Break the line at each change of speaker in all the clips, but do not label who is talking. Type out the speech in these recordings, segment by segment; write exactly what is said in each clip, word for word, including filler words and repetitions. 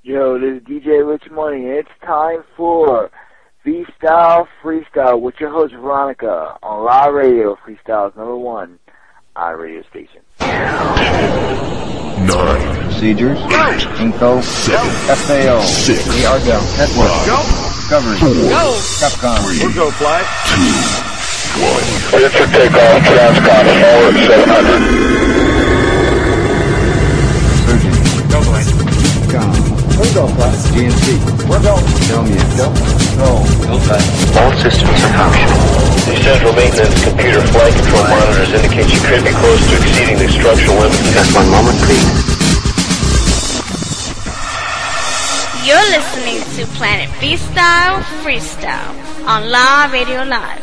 Yo, this is D J Rich Money, and it's time for V-Style Freestyle with your host Veronica on Live Radio. Freestyle's number one on a radio station.
Nine.
Procedures. Inco.
Seven.
F A O.
Six.
The Argel. Network.
Go.
Discovery.
Go.
Capcom.
Three.
We'll go fly.
Two. One.
Clear for takeoff, Transcon, forward seven hundred.
Surgeon.
Go, Blaine.
Com.
We'll go fly.
G N C.
We're going.
Tell me it. Go. Go.
Go fly.
All systems are functional. The central maintenance computer flight control monitors indicate you could be close to exceeding the structural limits. Just one moment, please.
You're listening to Planet V-Style Freestyle on Live Radio Live.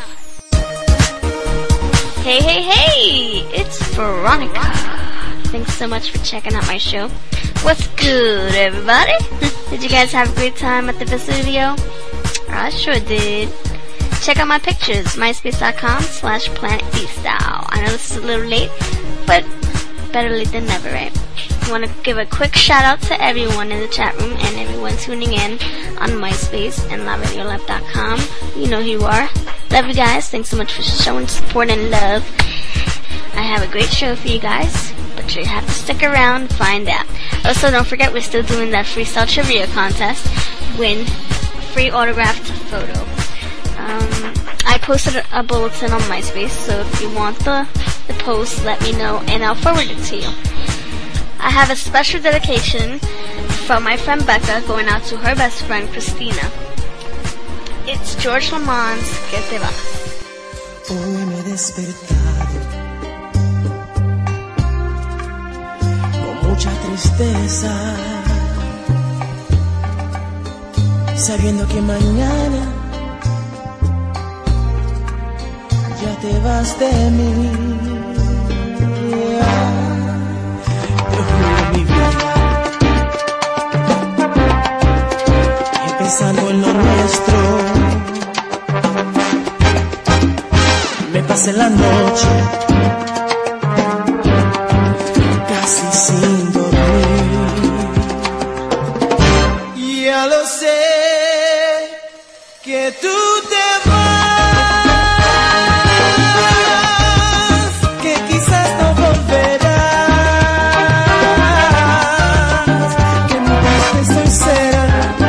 Hey, hey, hey! It's Veronica. Thanks so much for checking out my show. What's good, everybody? Did you guys have a great time at the Vesuvio? I sure did. Check out my pictures, myspace.com slash Planet V-Style. I know this is a little late, but better late than never, right? I want to give a quick shout out to everyone in the chat room and everyone tuning in on MySpace and live radio live dot com. You know who you are. Love you guys. Thanks so much for showing support and love. I have a great show for you guys, but you have to stick around and find out. Also, don't forget we're still doing that freestyle trivia contest. Win free autographed photo. Um, I posted a bulletin on MySpace, so if you want the, the post, let me know and I'll forward it to you. I have a special dedication from my friend Becca going out to her best friend Christina. It's George Lamont's Que Te Va.
Hoy me he despertado con mucha tristeza, sabiendo que mañana ya te vas de mí. Te juro mi vida, pensando en lo nuestro, me pasé la noche casi sin dormir. Ya lo sé que tú te vas, que quizás no volverás, que nunca te soy cera.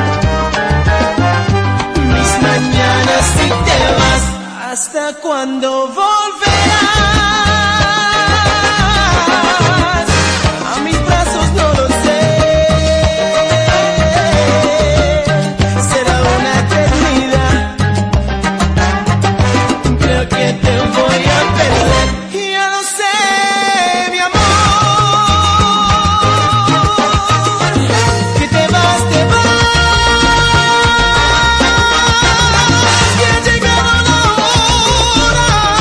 Mis mañanas si te vas, ¿hasta cuándo volverás? A mis brazos no lo sé, será una eternidad. Creo que te voy a perder, ya lo sé, mi amor, que te vas, te vas, que ha llegado la hora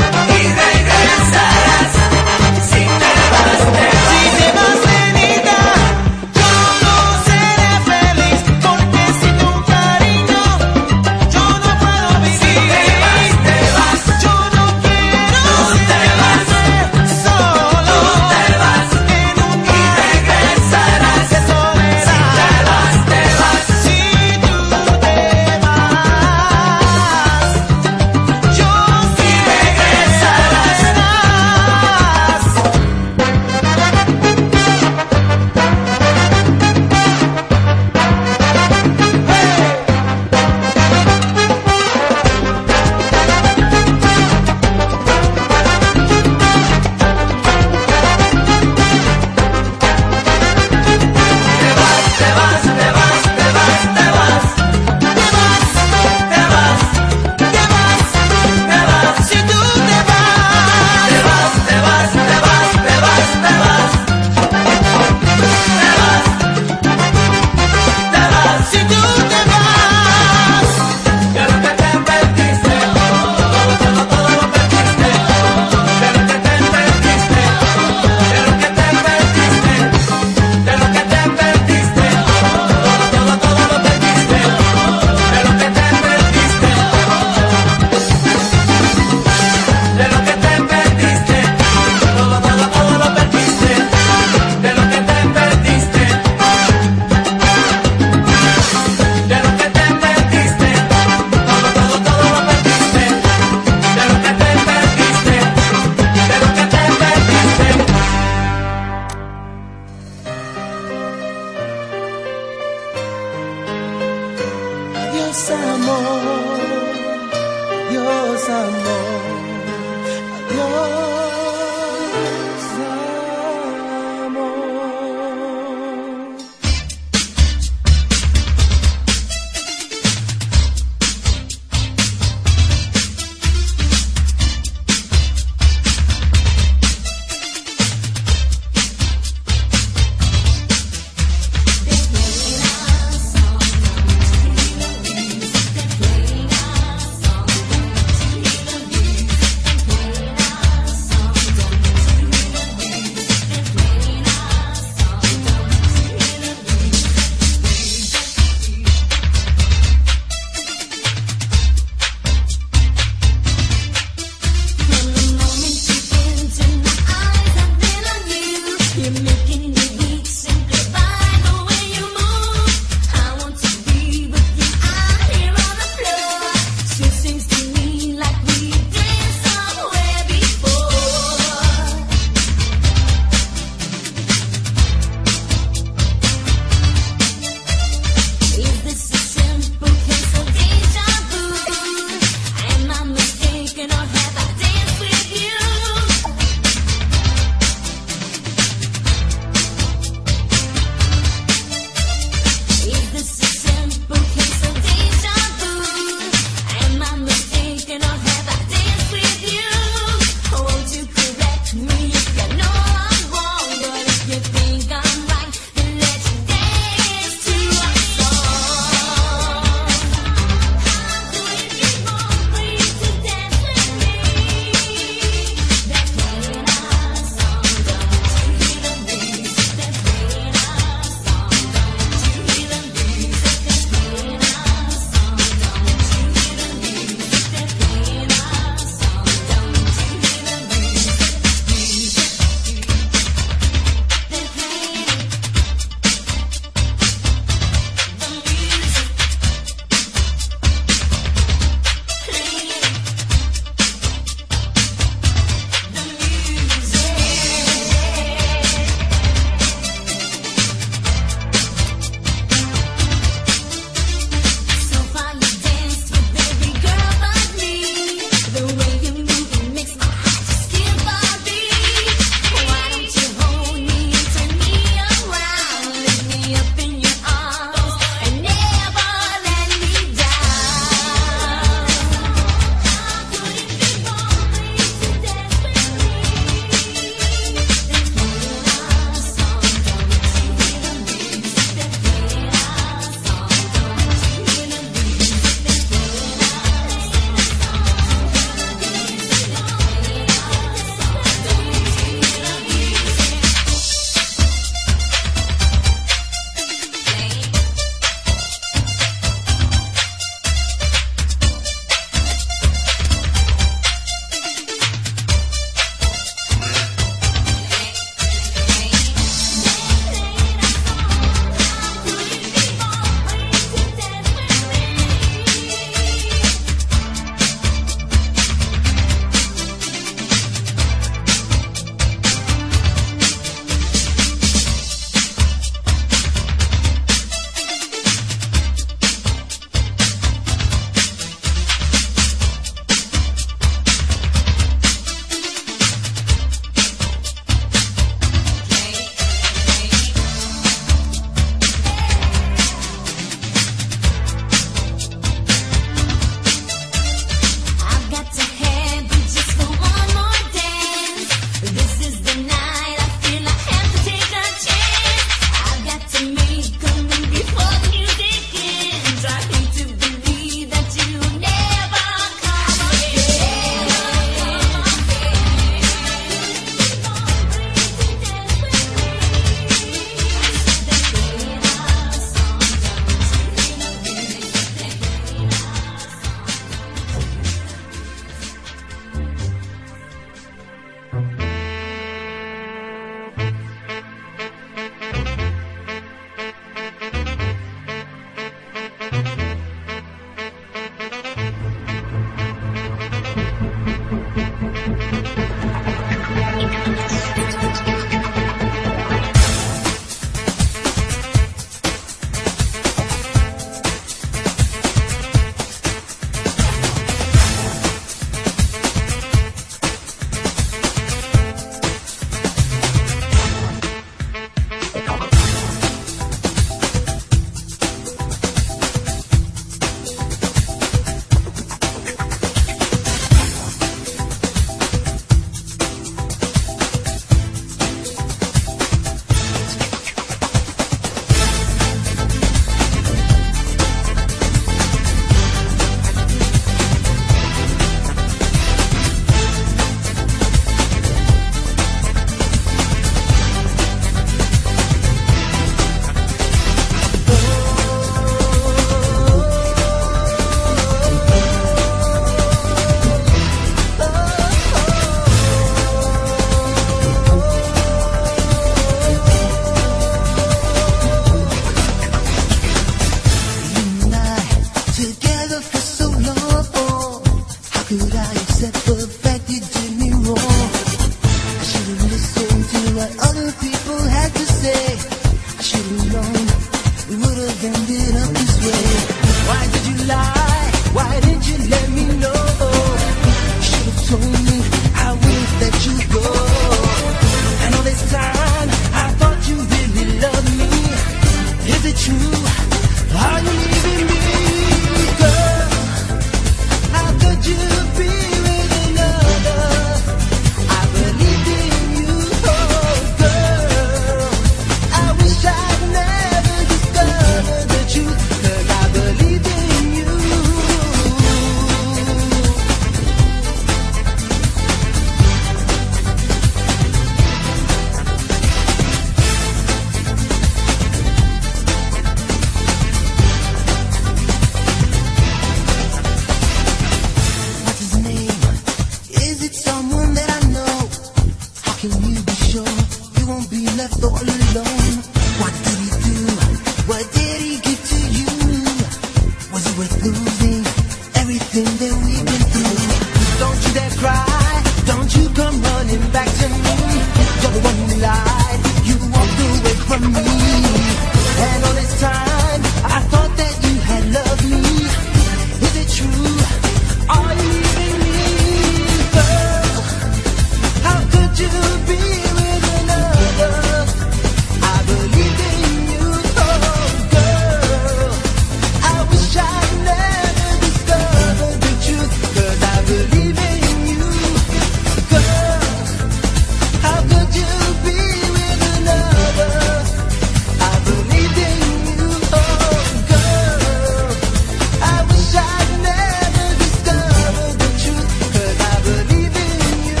Don't you come running back to me. You're the one who lied. You walked away from me. And all this time, I thought that you had loved me. Is it true? Are you leaving me? Girl, how could you be with another? I believed in you, oh girl. I wish I'd never discovered the truth, 'cause I believe in you. Girl, how could you be with another? I believed in you, oh girl. I wish I'd never discovered the truth, 'cause I believe in you.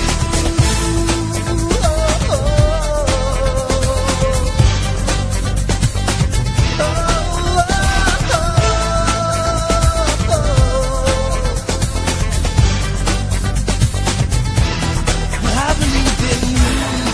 Oh, oh, oh. I believe in you.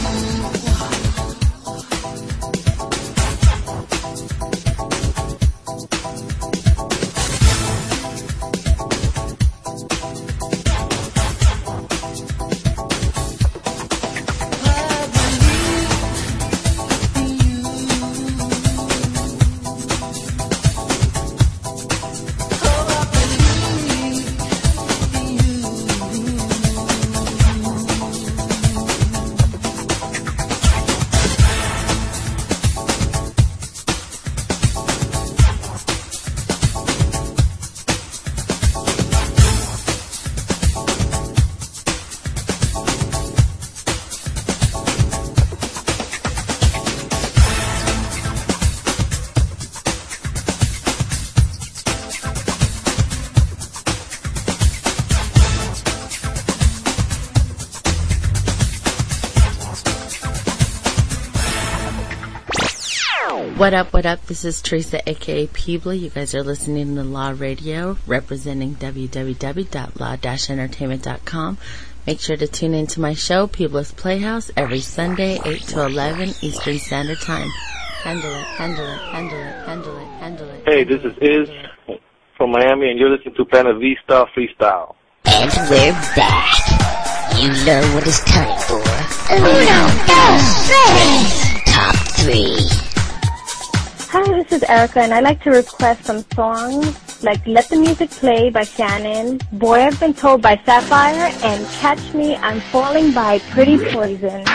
What up, what up? This is Teresa, aka Peebly. You guys are listening to Law Radio, representing w w w dot law dash entertainment dot com. Make sure to tune into my show, Peebly's Playhouse, every Sunday, eight to eleven Eastern Standard Time. Handle it, handle it, handle it, handle it, handle it.
Hey, this is Iz from Miami, and you're listening to Planet V-Style Freestyle.
And we're back. You know what it's time for. Uno, dos, tres. Top three.
Hi, this is Erica, and I'd like to request some songs like Let the Music Play by Shannon, Boy I've Been Told by Sapphire, and Catch Me, I'm Falling by Pretty Poison.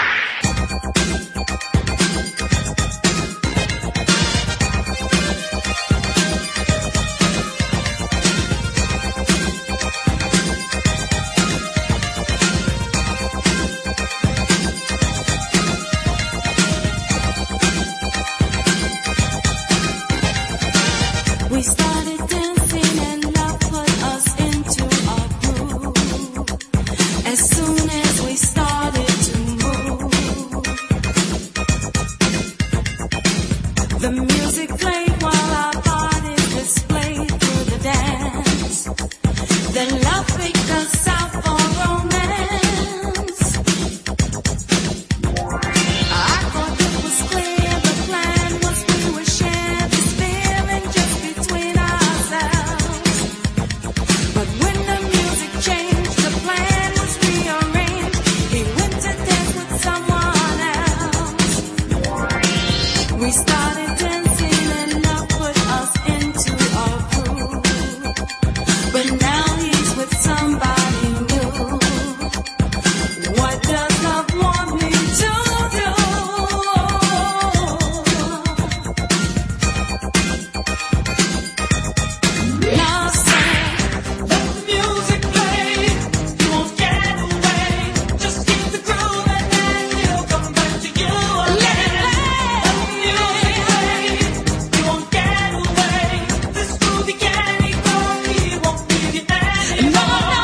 We started dancing and love put us into a groove. As soon as we started to move, the music played while our bodies displayed through the dance. Then love picked us out for romance. I thought it was clear the plan was we would share this feeling just between ourselves. But when the music changed, the plan was rearranged. He went to dance with someone else. We started dancing and love put us into a groove. But now he's with somebody new. What does love want me to do? Love said, let the music play. You won't get away. Just keep the groove and then he'll come back to you again. Let the music play. You won't get away. This groovy candy dog, he won't leave you anymore. No, no.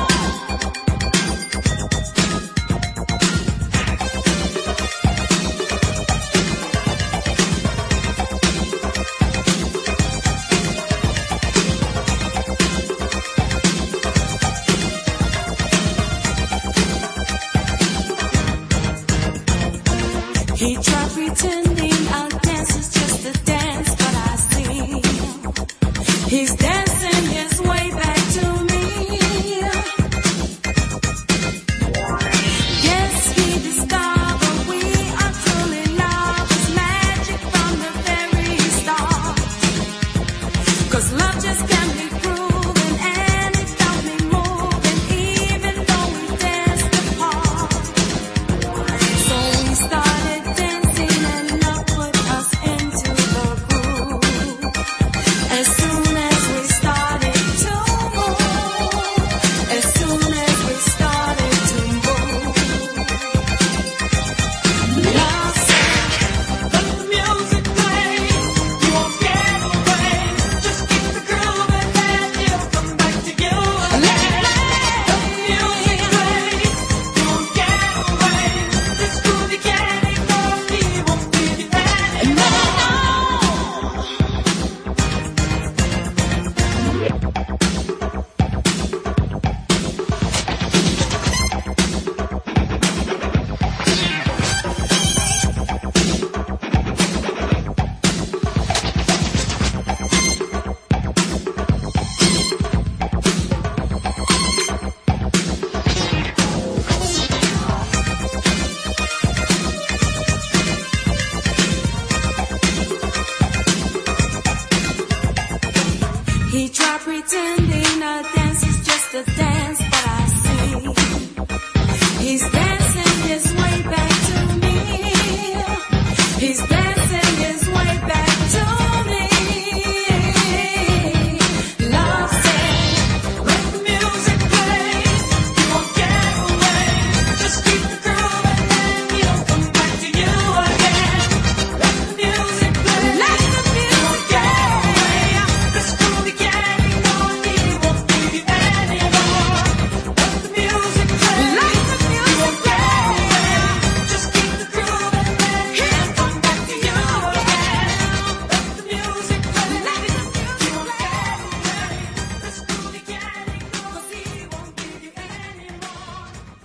He tried pretending our dance is just a dance, but I see he's dancing his way back to me. the dance that I see. He's dancing his way back to me. He's dancing his way back to me. Love said, let the music play. You won't get away. Just keep the groove and then he'll come back to you again. Let the music play. Let the music get away. This groove you getting on, he won't leave you anymore. Let the music play. Let the music get away. Just keep the groove and then he'll come back to you again. Let the music play. Let the music get away. This groove you getting on, 'cause he won't leave you anymore.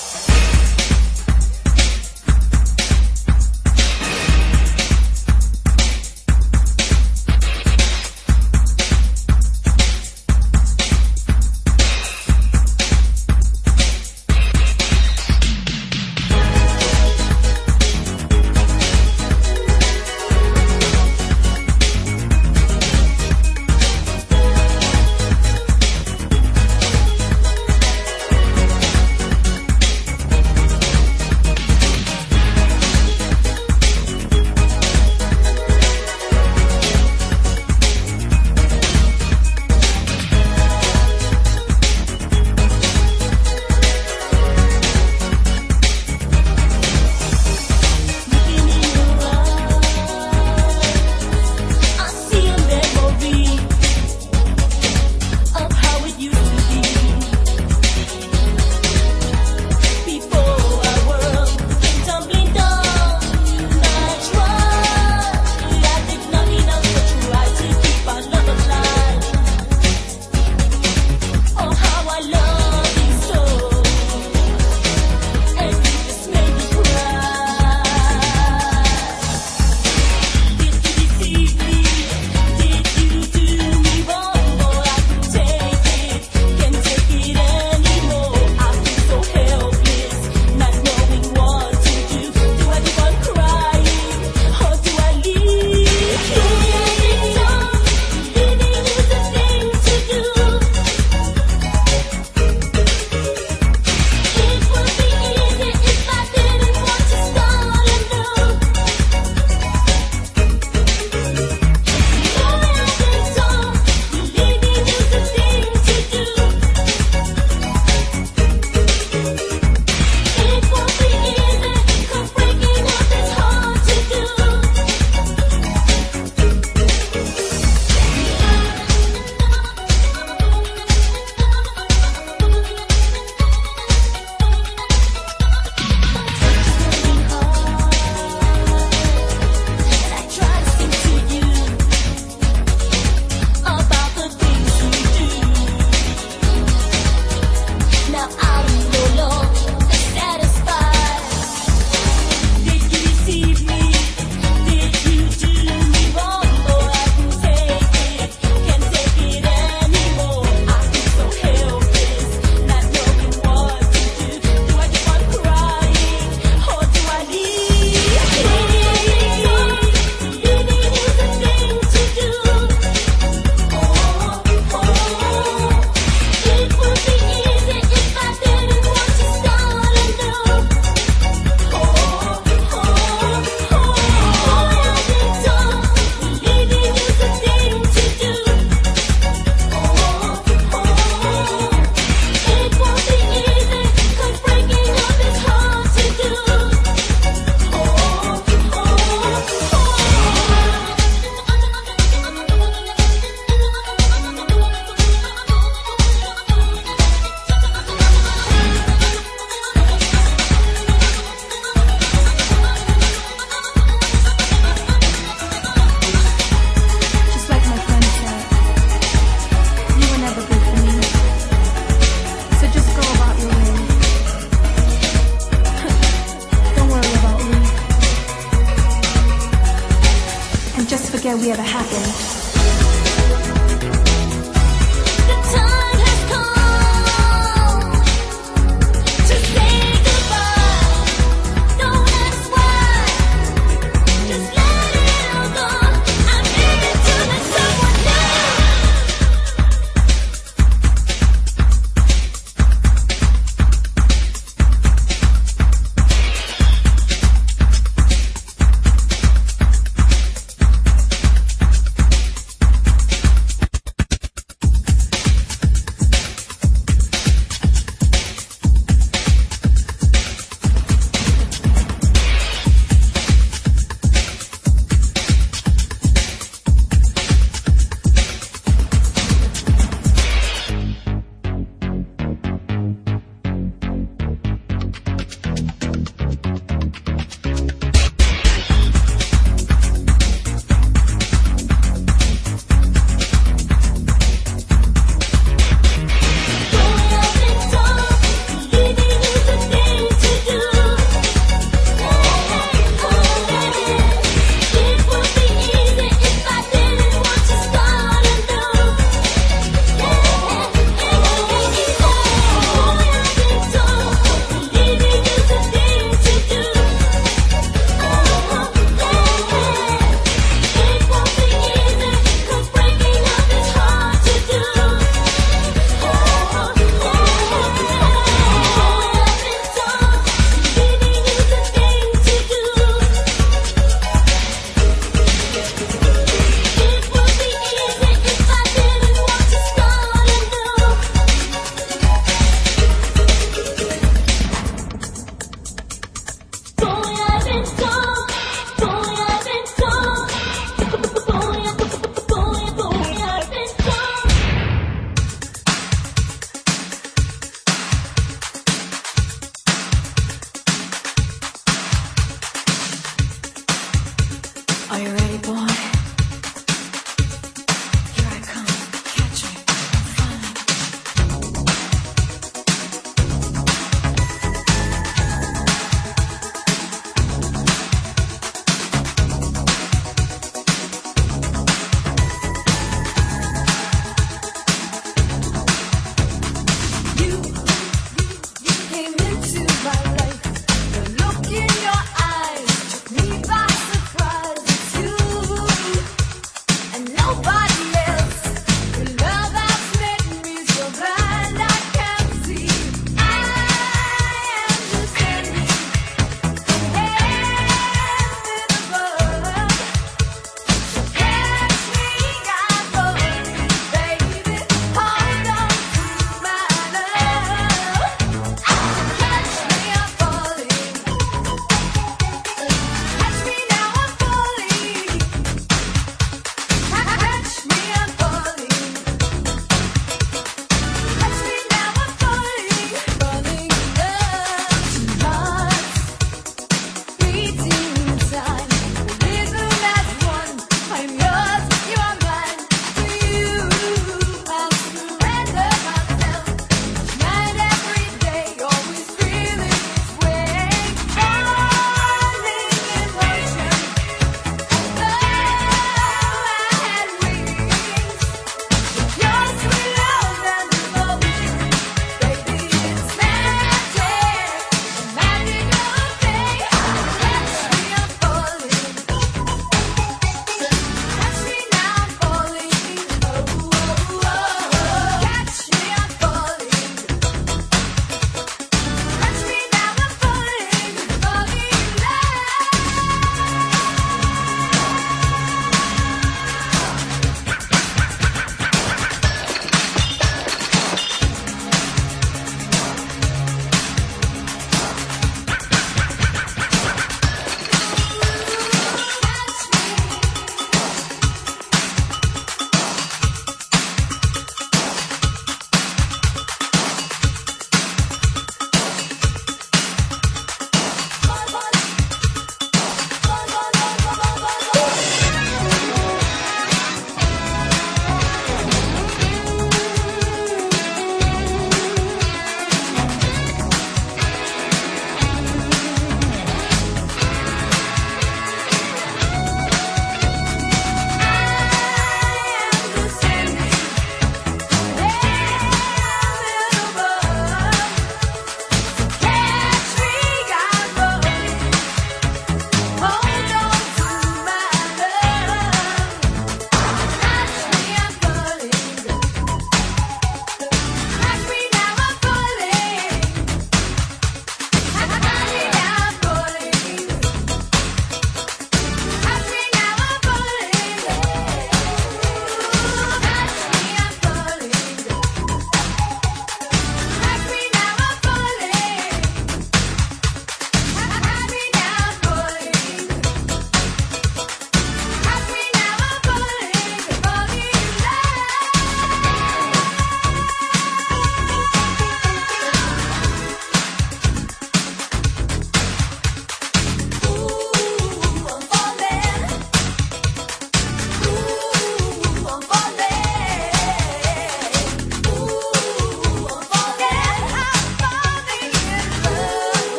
I see a memory of how it used to be. Before our world came tumbling down, I tried. I did not enough to try to keep our love alive. Oh, how I love you so, and you just made me cry. Did you deceive me? Did you do me wrong? Boy, I can take it, can't take it anymore. I feel so helpless, not knowing what to do. Do I keep on crying, or do I leave? Leaving is the thing to do. It would be easy if I didn't want to start anew. Leaving is the thing to do. It won't be easy, 'cause breaking up is hard to do. And I try to sing to you about the things you do. Now I'm no longer satisfied. Did you deceive me? Did you do me wrong? Boy, I can take it, can't take it anymore. I feel so helpless, not knowing what to do. Do I keep on crying, or do I leave? Leaving is the thing to do. Oh, oh, it would be easy if I didn't want to start anew. Oh, oh, oh, leaving is the thing to do. Oh, oh, it won't be easy, 'cause breaking up is hard to do. Oh,
Just like my friend said, you were never good for me. So just go about your way. Don't worry about me. And just forget we ever happened.
the time has come to say goodbye. Don't ask why, just let it all go. I'm leaving to let someone know.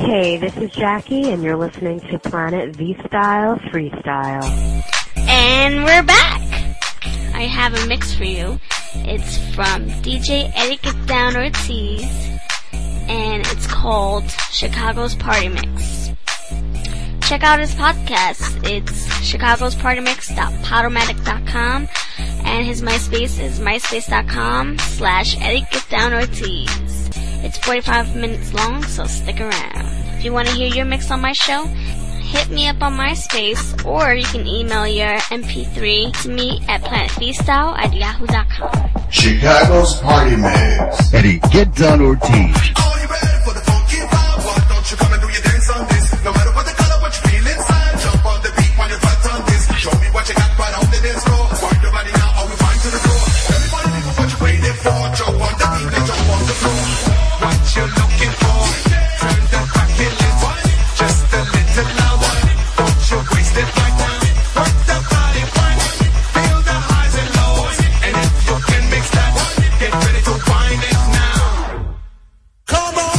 Hey, this is Jackie, and you're listening to Planet V-Style Freestyle.
And we're back! I have a mix for you. It's from D J Eddie Get Down Ortiz, and it's called Chicago's Party Mix. Check out his podcast. It's chicago's party mix dot podomatic dot com, and his MySpace is myspace.com slash Eddie Get Down Ortiz. It's forty-five minutes long, so stick around. If you want to hear your mix on my show, hit me up on MySpace, or you can email your M P three to me at planetvstyle at yahoo dot com.
Chicago's Party Mix.
Eddie Get Down Ortiz.
No matter what the color, what you feel inside, jump on the beat when you're fat on this. Show me what you got right on the dance floor. Wind your body now, or we wind to the floor. Everybody, people, what you waiting for? Jump on the beat, then jump on the floor. What you looking for? Turn that back a little, just a little louder. Don't you waste it right now. Work the body, wind it. Feel the highs and lows, and if you can mix that, get ready to wind it now. Come on.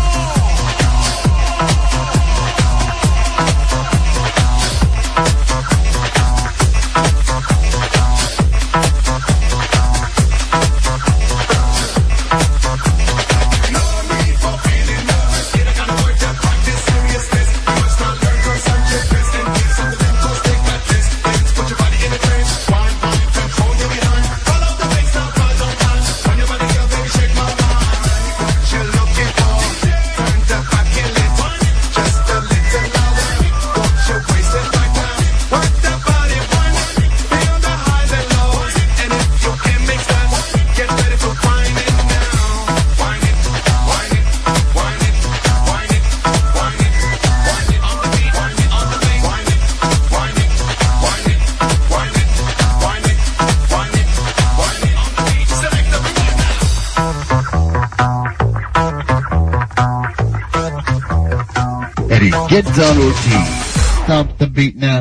Get Down Ortiz. Stop the beat now.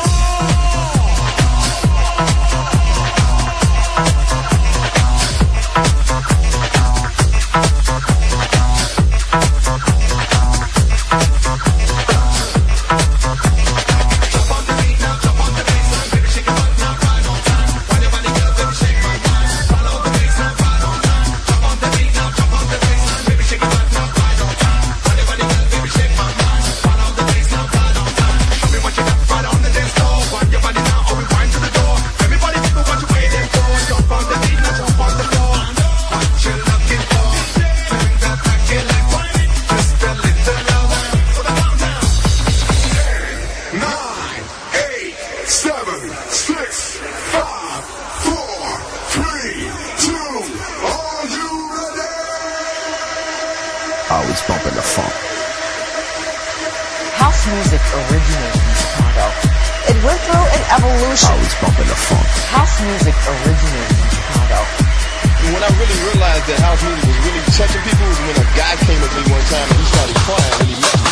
Always bumping the funk.
House music originated in Chicago. It went through an evolution.
Always bumping the funk.
House music originated in Chicago.
When I really realized that house music was really touching people was when a guy came up to me one time and he started crying when he met me.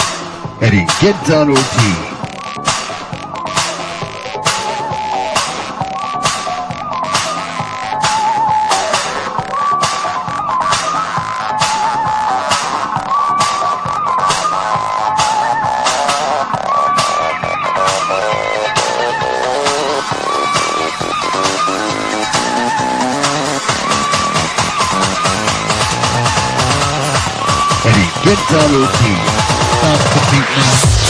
Eddie Get Down Ortiz. Get down, O T. Stop the beat now.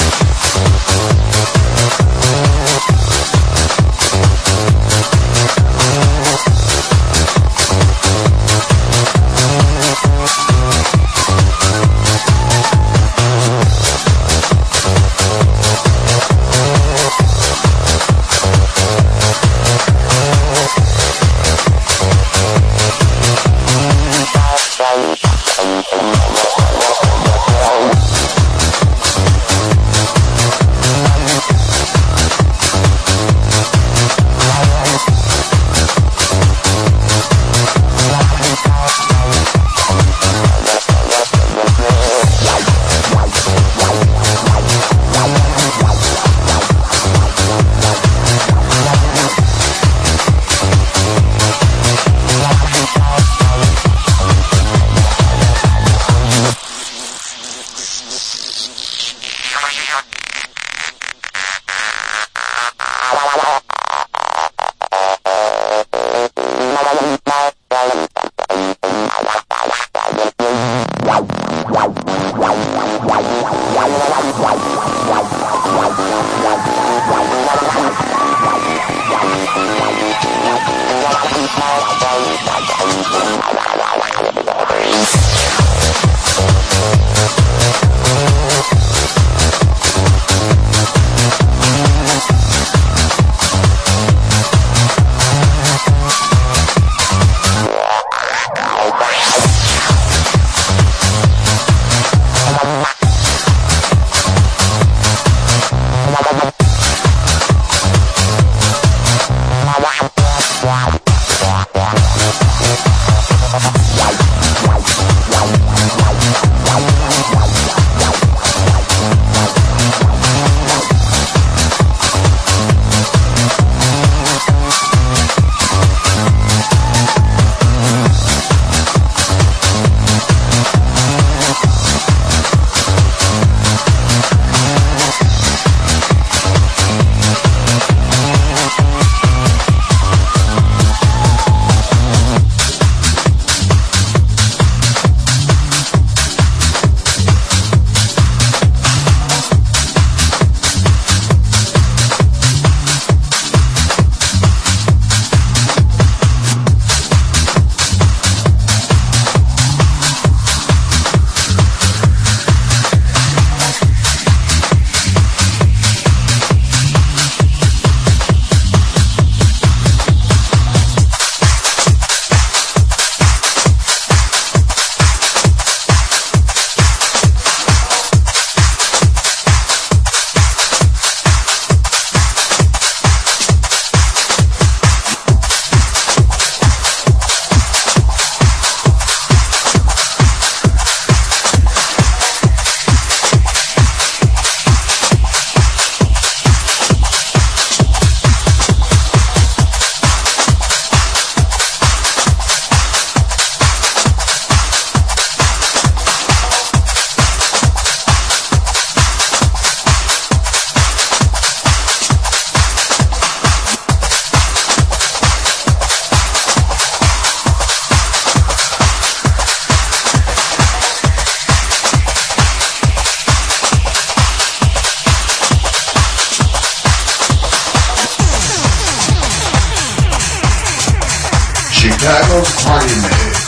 Chicago's Party Mix.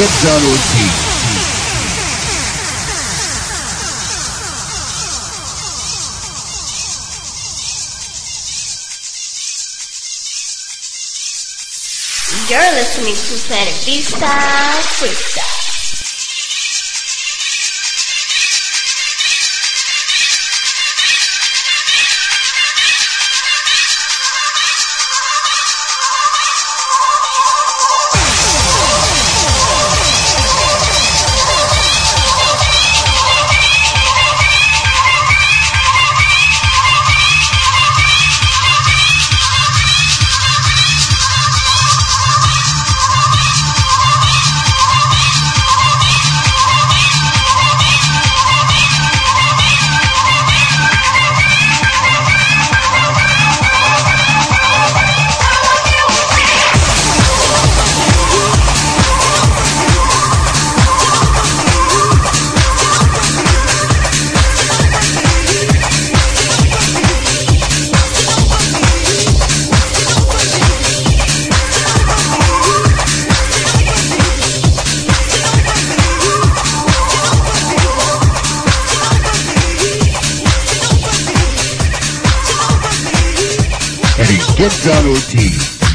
Get Down O T.
You're listening to Planet V-Style Freestyle.
Get Down O T.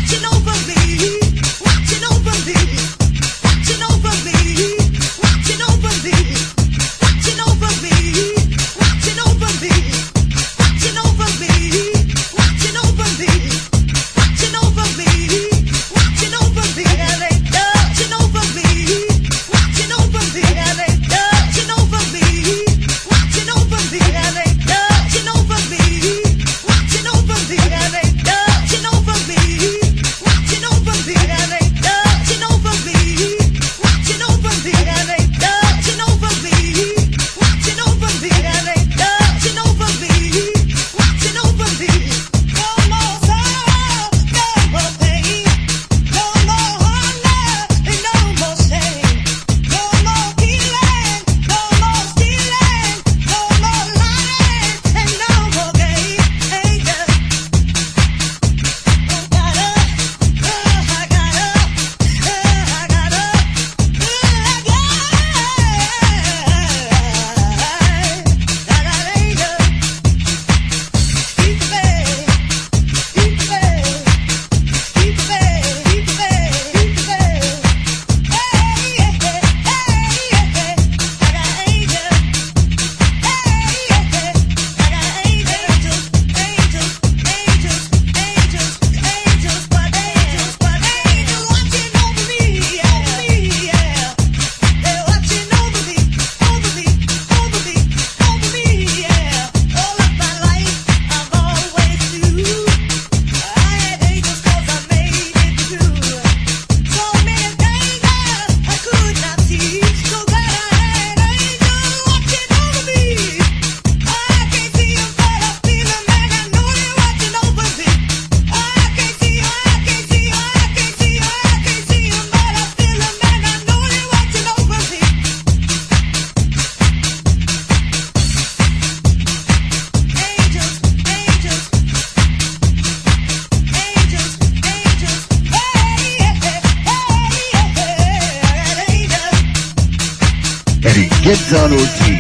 Get Down O T.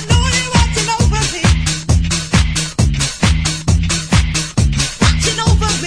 Over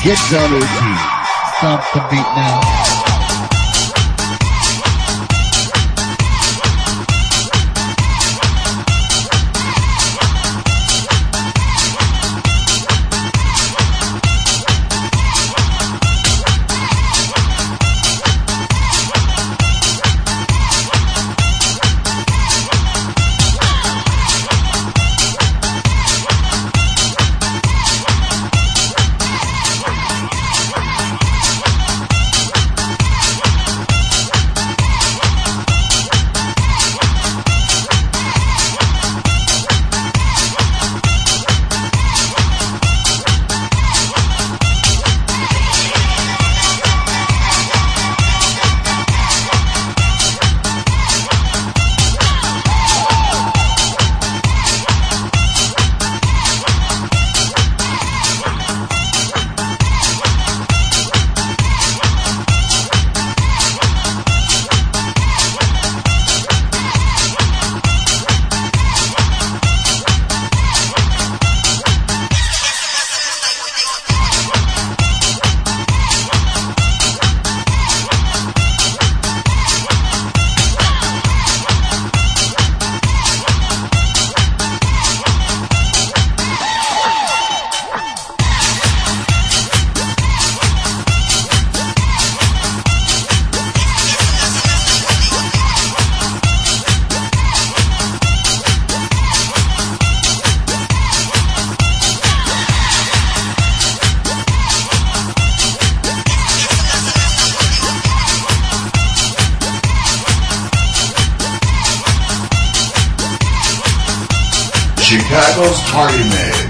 Get Zone O T. Stomp the beat now.
Chicago's Party Mix.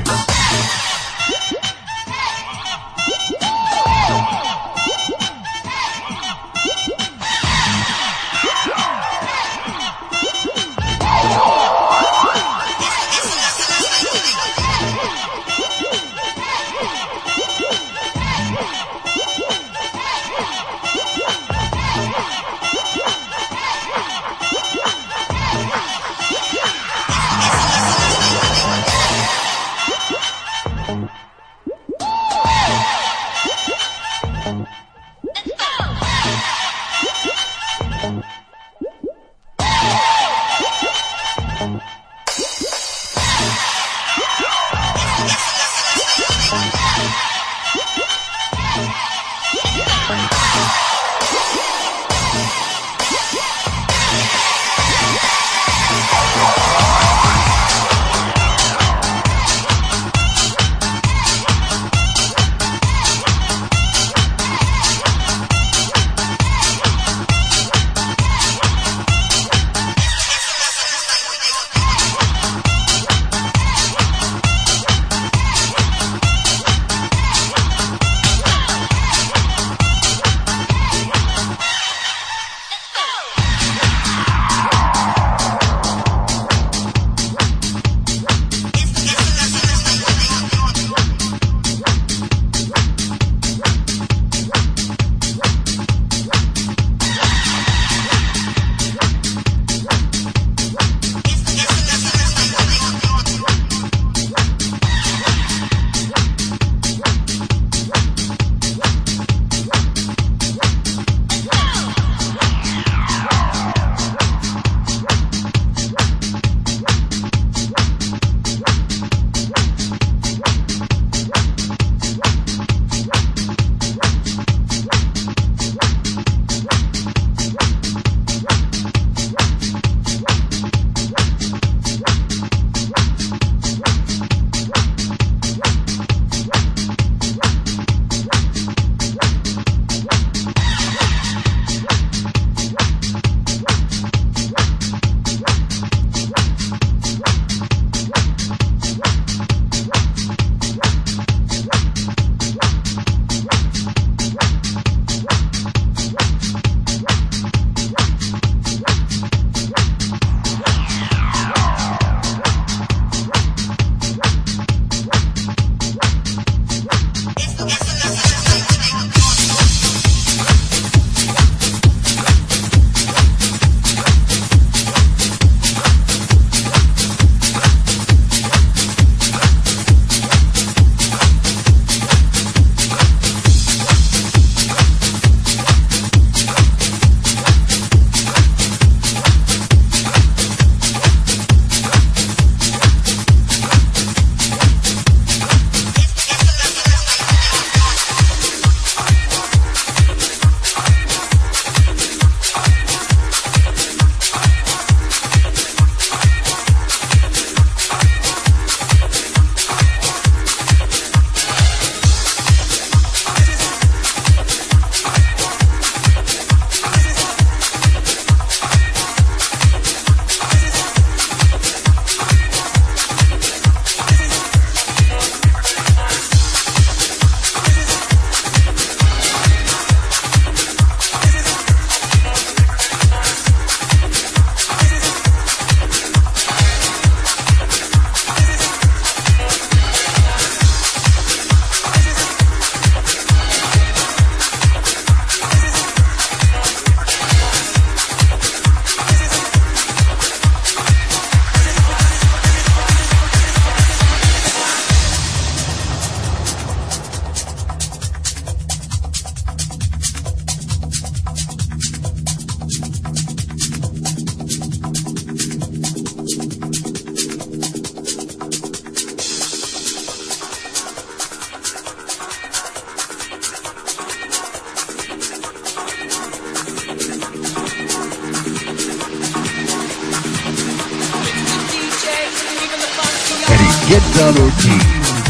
Don Ortiz.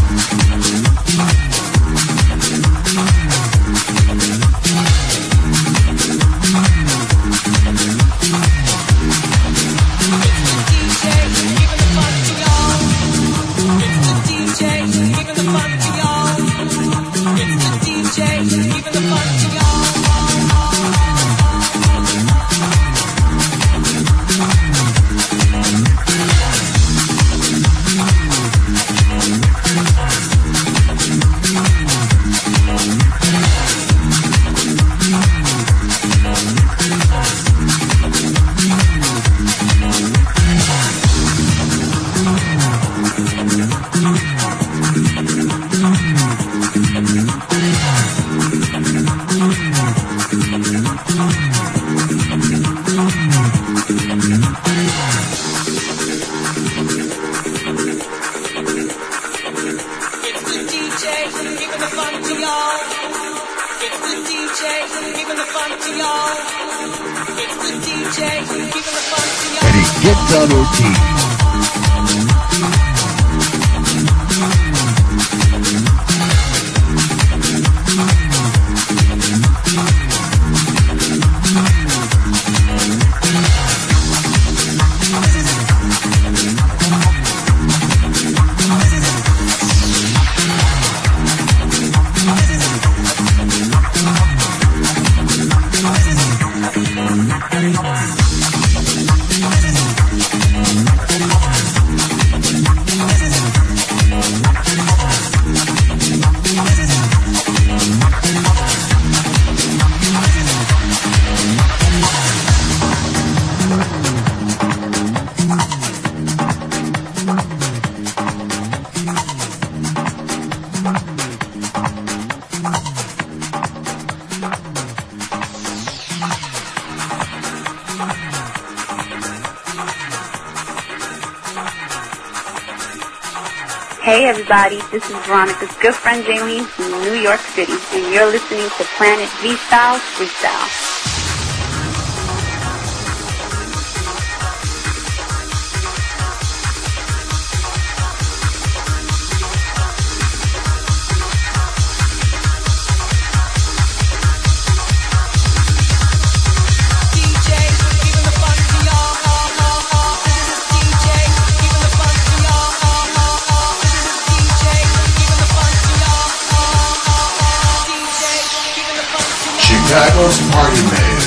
Eddie, get Don Ortiz.
Hey everybody, this is Veronica's good friend Jaylene from New York City, and you're listening to Planet V-Style Freestyle.
Chicago's Party Man.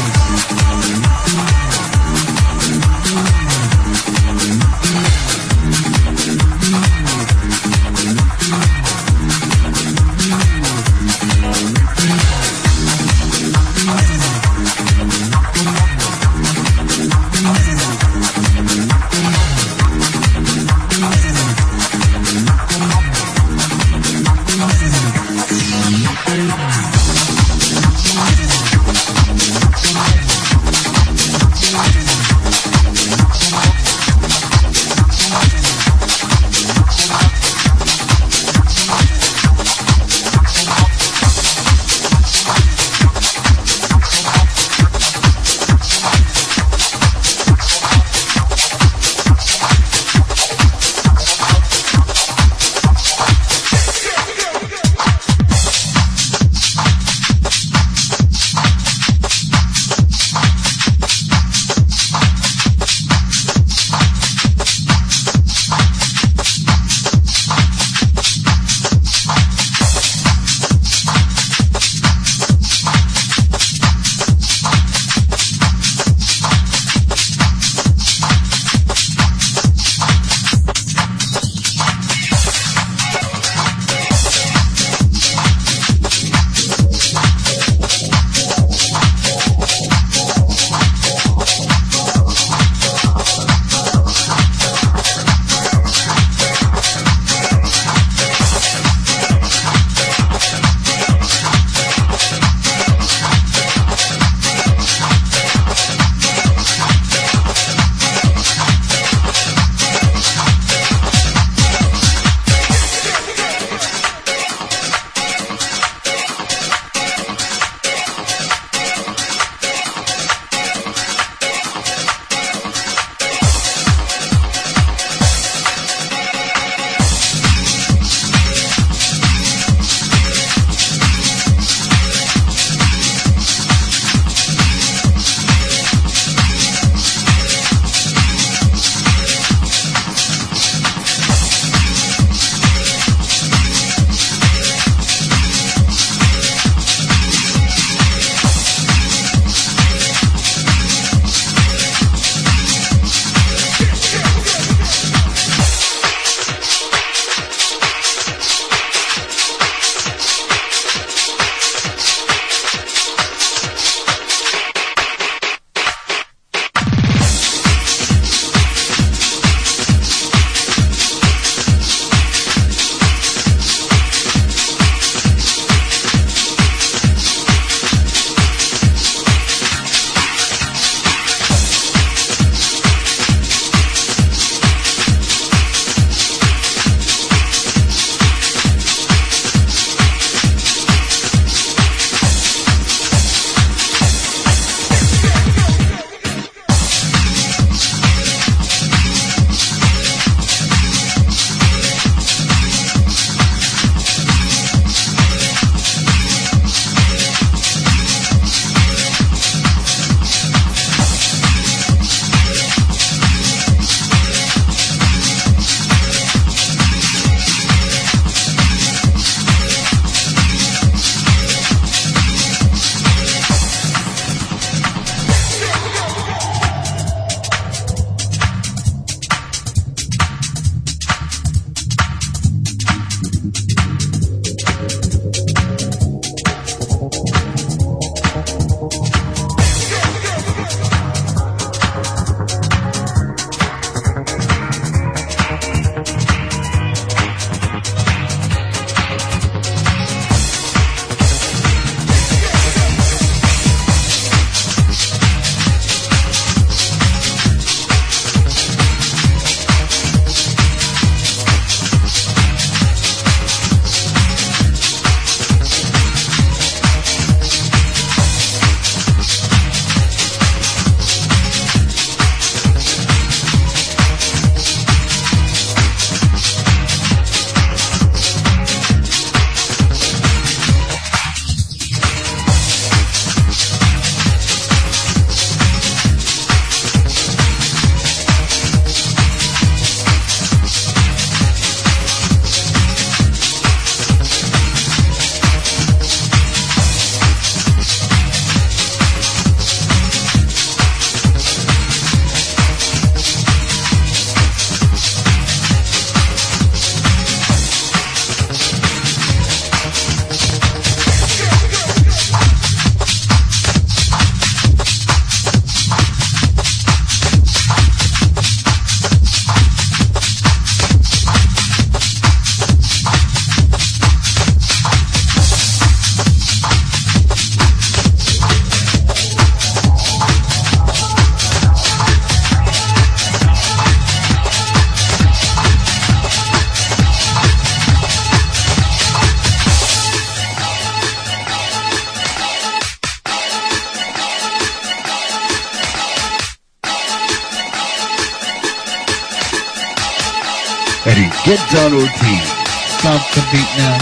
Eddie, get down O T. Stop the beat now.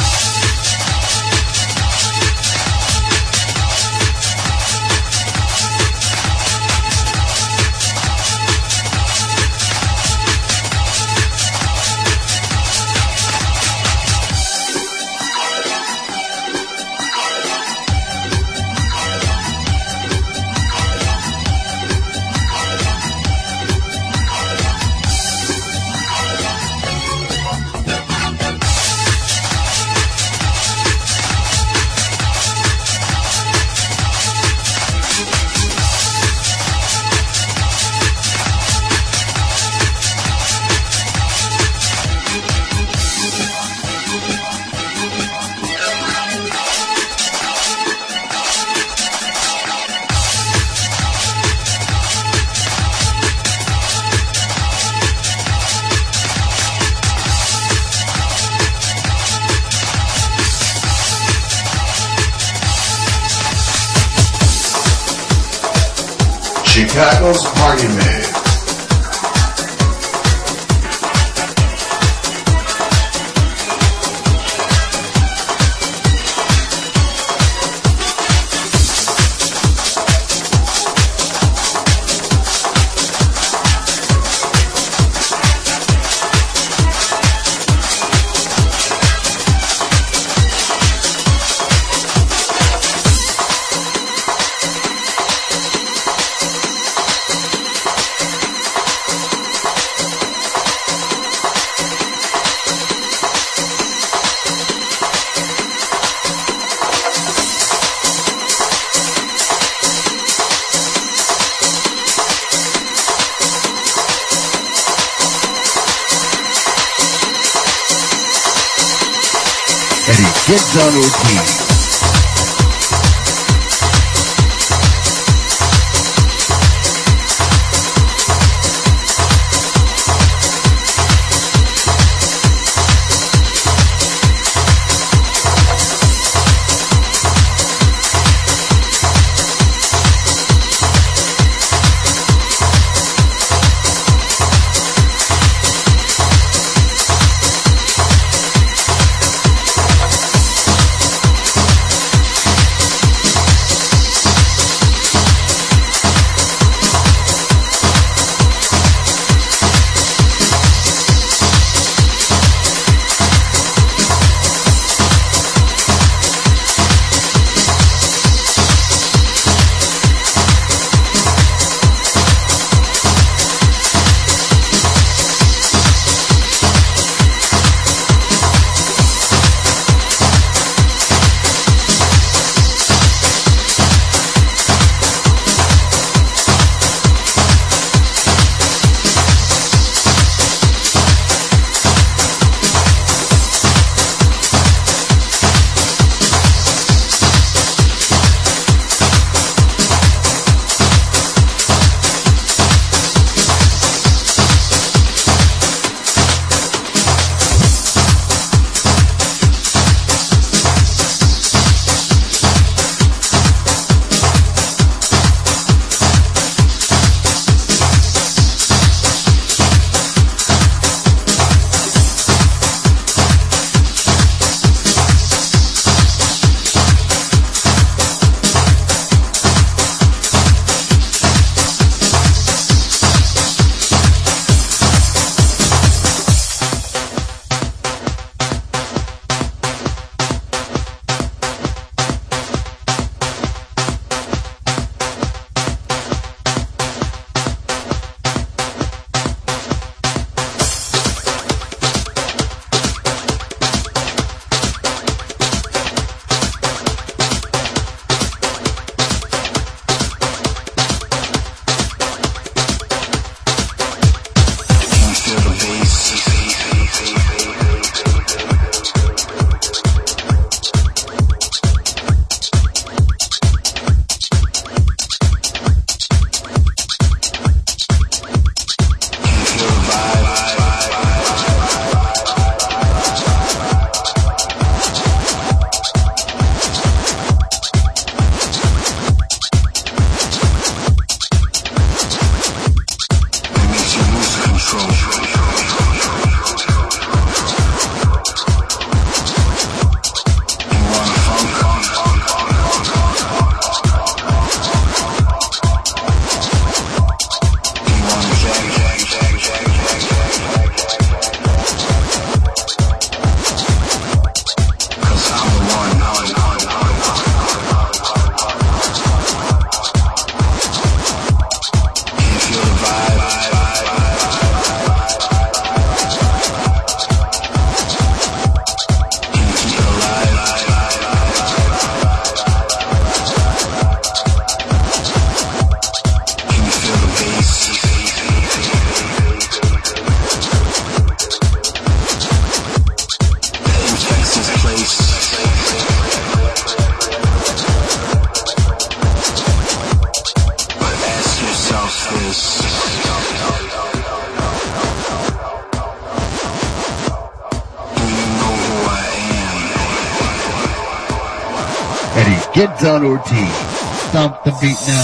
Chicago's Party Maid.
Eddie, get down O T.
selfless. Do you know who I am?
Eddie, get down Ortiz. Stomp the beat now.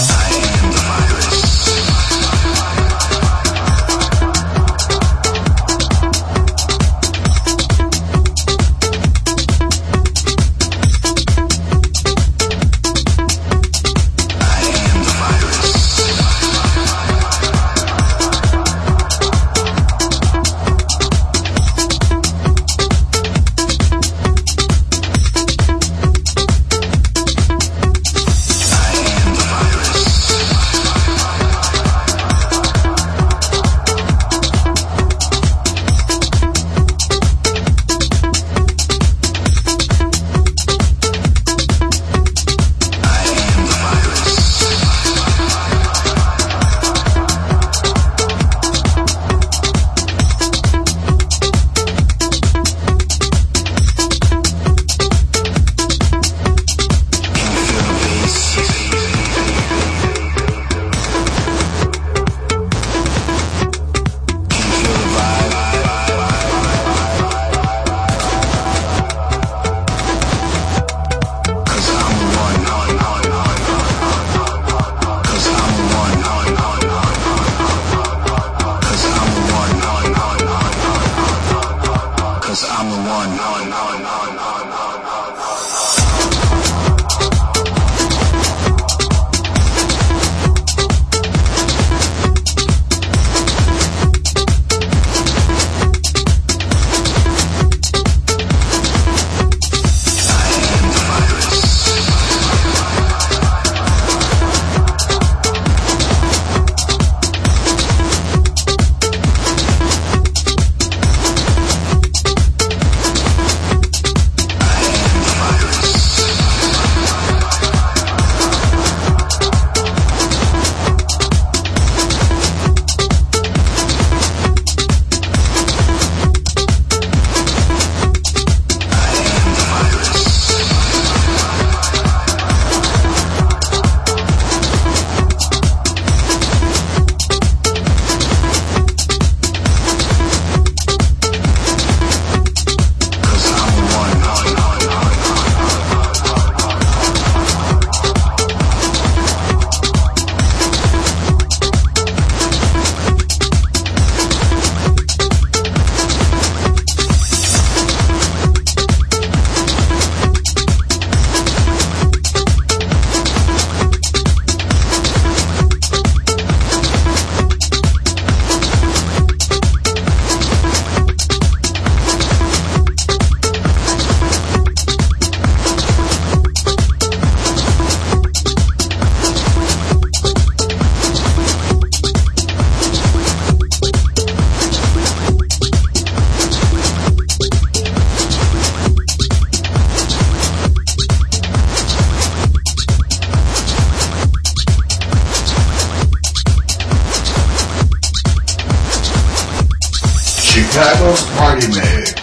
Chicago's Party Mix.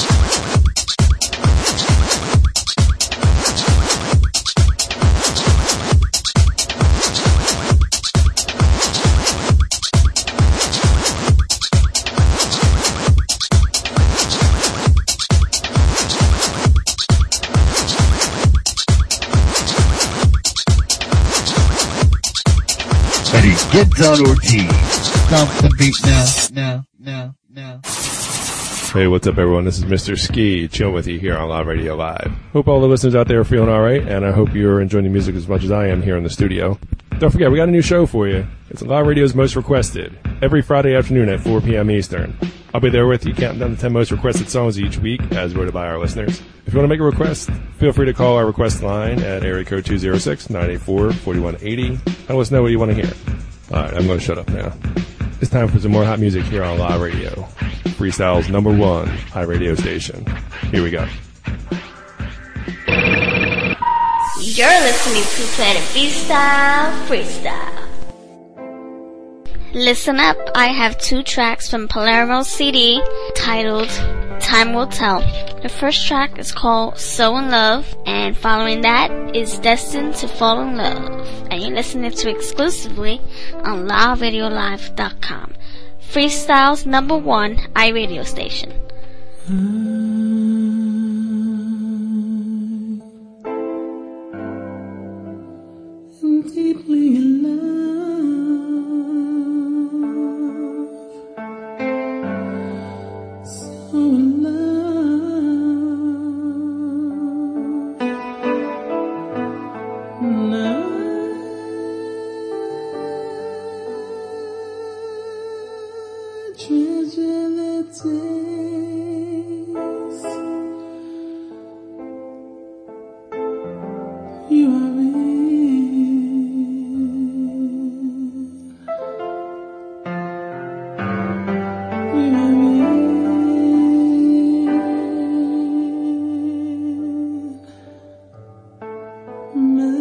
Eddie, get down Ortiz. Stomp the beat now, now, now, now.
Hey, what's up, everyone? This is Mister Ski, chilling with you here on Live Radio Live. Hope all the listeners out there are feeling all right, and I hope you're enjoying the music as much as I am here in the studio. Don't forget, we got a new show for you. It's Live Radio's Most Requested, every Friday afternoon at four p.m. Eastern. I'll be there with you, counting down the ten most requested songs each week, as voted by our listeners. If you want to make a request, feel free to call our request line at area code two oh six, nine eight four, four one eight oh and let us know what you want to hear. All right, I'm going to shut up now. It's time for some more hot music here on Live Radio, Freestyle's number one high radio station. Here we go.
You're listening to Planet Freestyle Freestyle. Listen up, I have two tracks from Palermo's C D titled Time Will Tell. The first track is called So In Love, and following that is Destined to Fall in Love. And you're listening to exclusively on live radio live dot com. Freestyle's number one iRadio station.
I'm deeply in love. So in love. Now treasure the days you are in. You are in my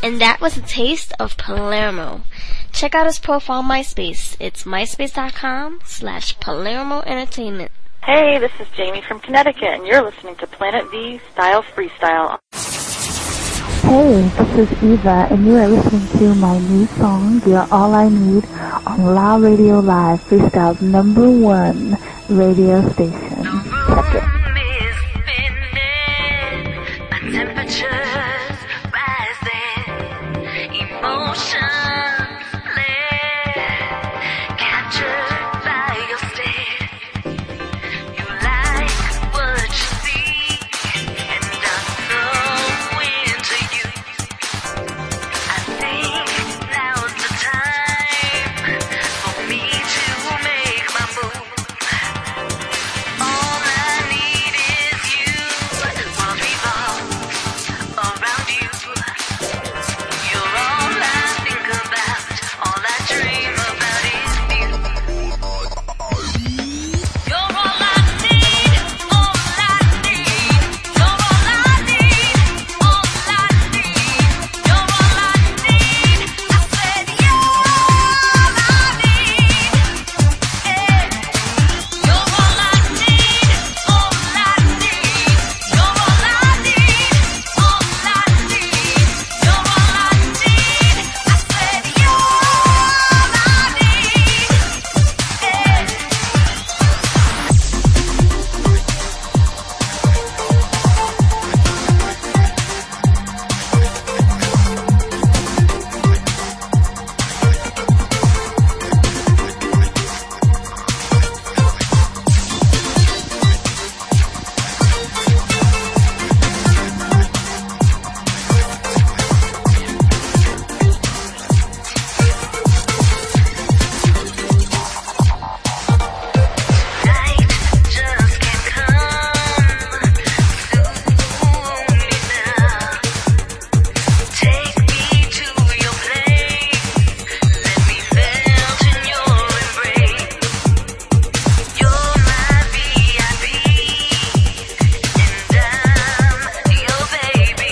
And that was a taste of Palermo. Check out his profile on MySpace. It's myspace.com slash Palermo Entertainment.
Hey, this is Jamie from Connecticut, and you're listening to Planet V Style Freestyle.
Hey, this is Eva, and you are listening to my new song, You're All I Need, on La Radio Live, Freestyle's number one radio station. Check it.
Temperatures rising, emotions lit, captured by your stare. You like what you see, and I know into you. I think now's the time for me to make my move. All I need is you. World revolves around you. You're all I think about. All I dream about is you. You're all I need. All I need. You're all I need. All I need. You're all I need. I said you're all I need. Hey. You're all I need. All I need. You're all I need. All I need. You're all I need. I said you're all I need. Hey. Just can't come soon enough. Take me to your place. Let me melt in your embrace. You're my V I P, and I'm your baby.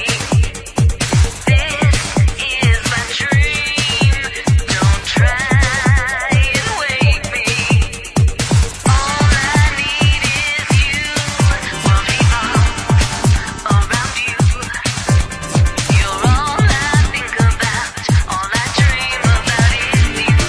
This is my dream. Don't try and wake me. All I need is you. World revolves around you. You're all I think about. All I dream about is you.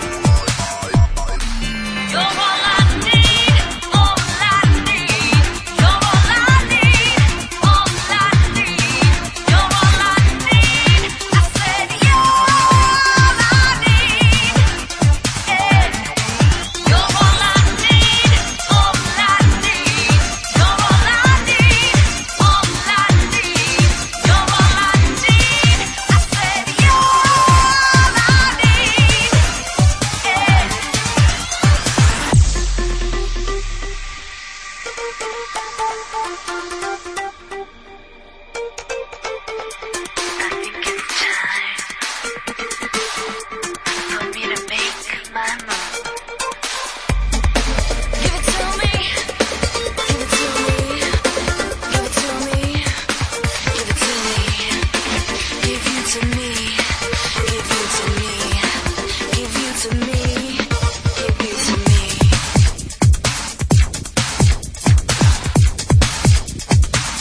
You're all I need. All I need. You're all I need. All I need. You're all I need. I said you're all I need. Hey. You're all I need. All I need. You're all I need. All I need. You're all I need. I said you're all I need. Hey. I think it's time for me to make my move. Give it to me. Give it to me. Give it to me. Give it to me. Give you to me. Give you to me. Give you to me. Give you to me.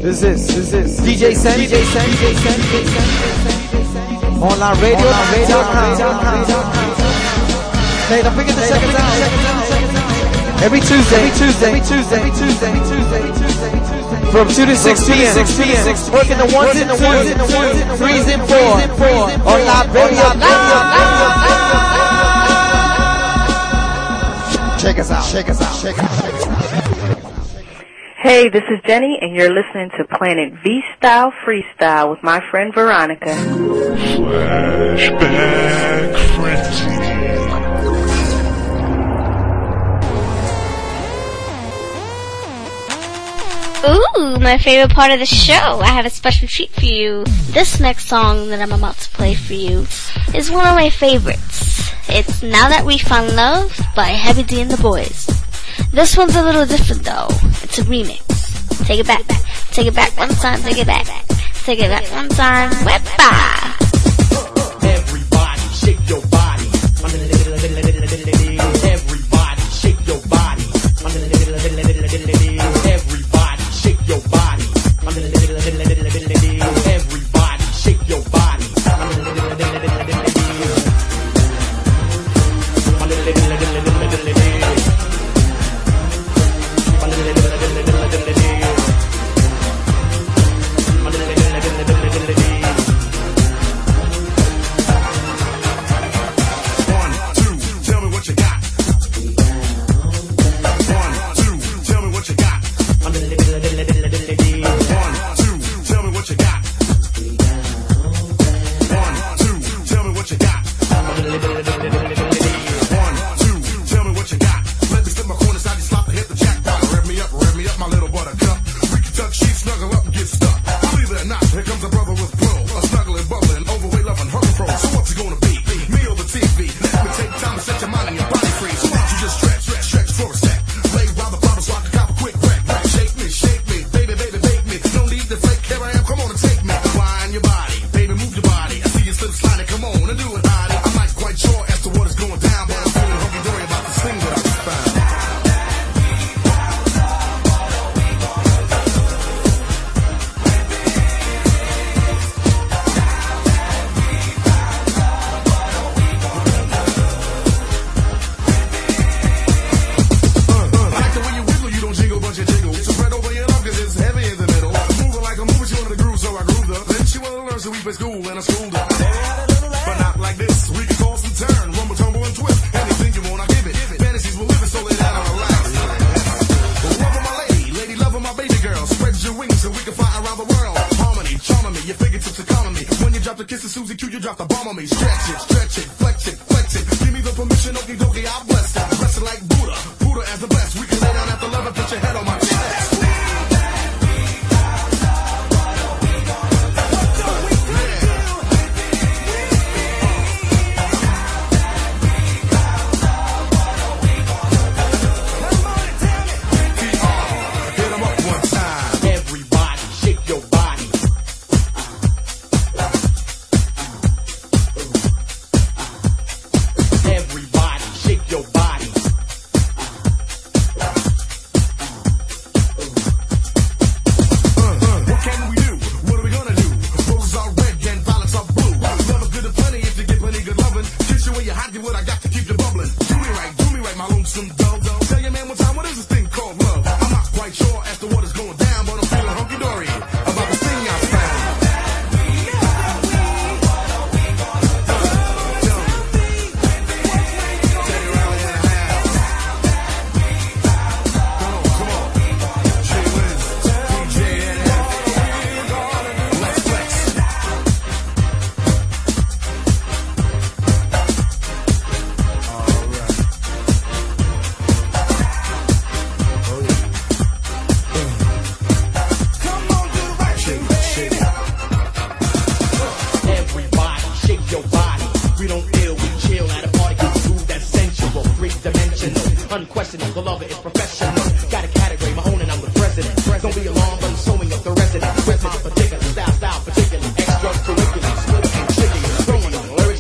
This is this is D J Sen, D J Sen, D J Sen, D J Sen, online radio, online radio. Hey, don't forget the second down. Every Tuesday, every Tuesday, every Tuesday, every Tuesday, every Tuesday, every Tuesday, from two to six p.m. Working the ones and the ones and the ones, threes and fours, online radio. Check us out, check us out, check us out.
Hey, this is Jenny, and you're listening to Planet V-Style Freestyle with my friend Veronica.
Flashback Frenzy.
Ooh, my favorite part of the show. I have a special treat for you. This next song that I'm about to play for you is one of my favorites. It's Now That We Found Love by Heavy D and the Boys. This one's a little different though. It's a remix. Take it back, take it back one time, take it back, take it back one time. Wepa!
Everybody shake your body. Everybody shake your body. Everybody shake your body. Everybody shake your body.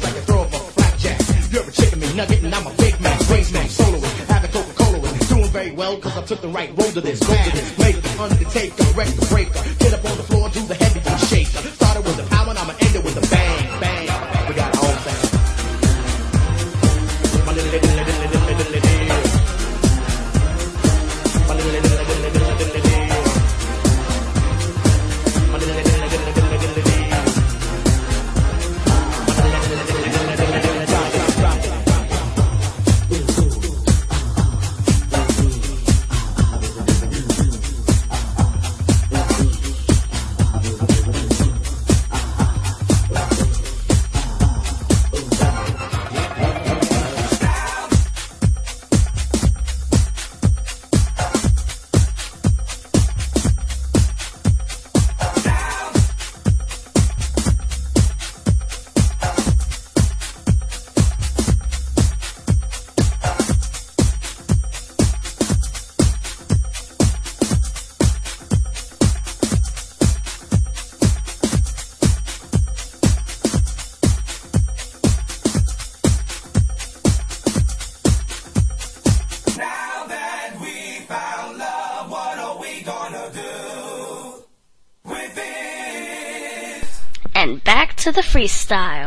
Nugget and I'm a big man, brains man, soloing, having Coca-Cola and doing very
right. Well, cause I took the right road to this. Road to this. Make the undertaker, wreck the breaker. Get up on the floor, do the heavy beat shaker. Started with a power and I'ma end it with a bang, bang. We got our own thing. My little, little, little, little, little, little, little. My little, little, little, little, little, little, little. My little, little, little, little, little, little, little.
And back to the freestyle.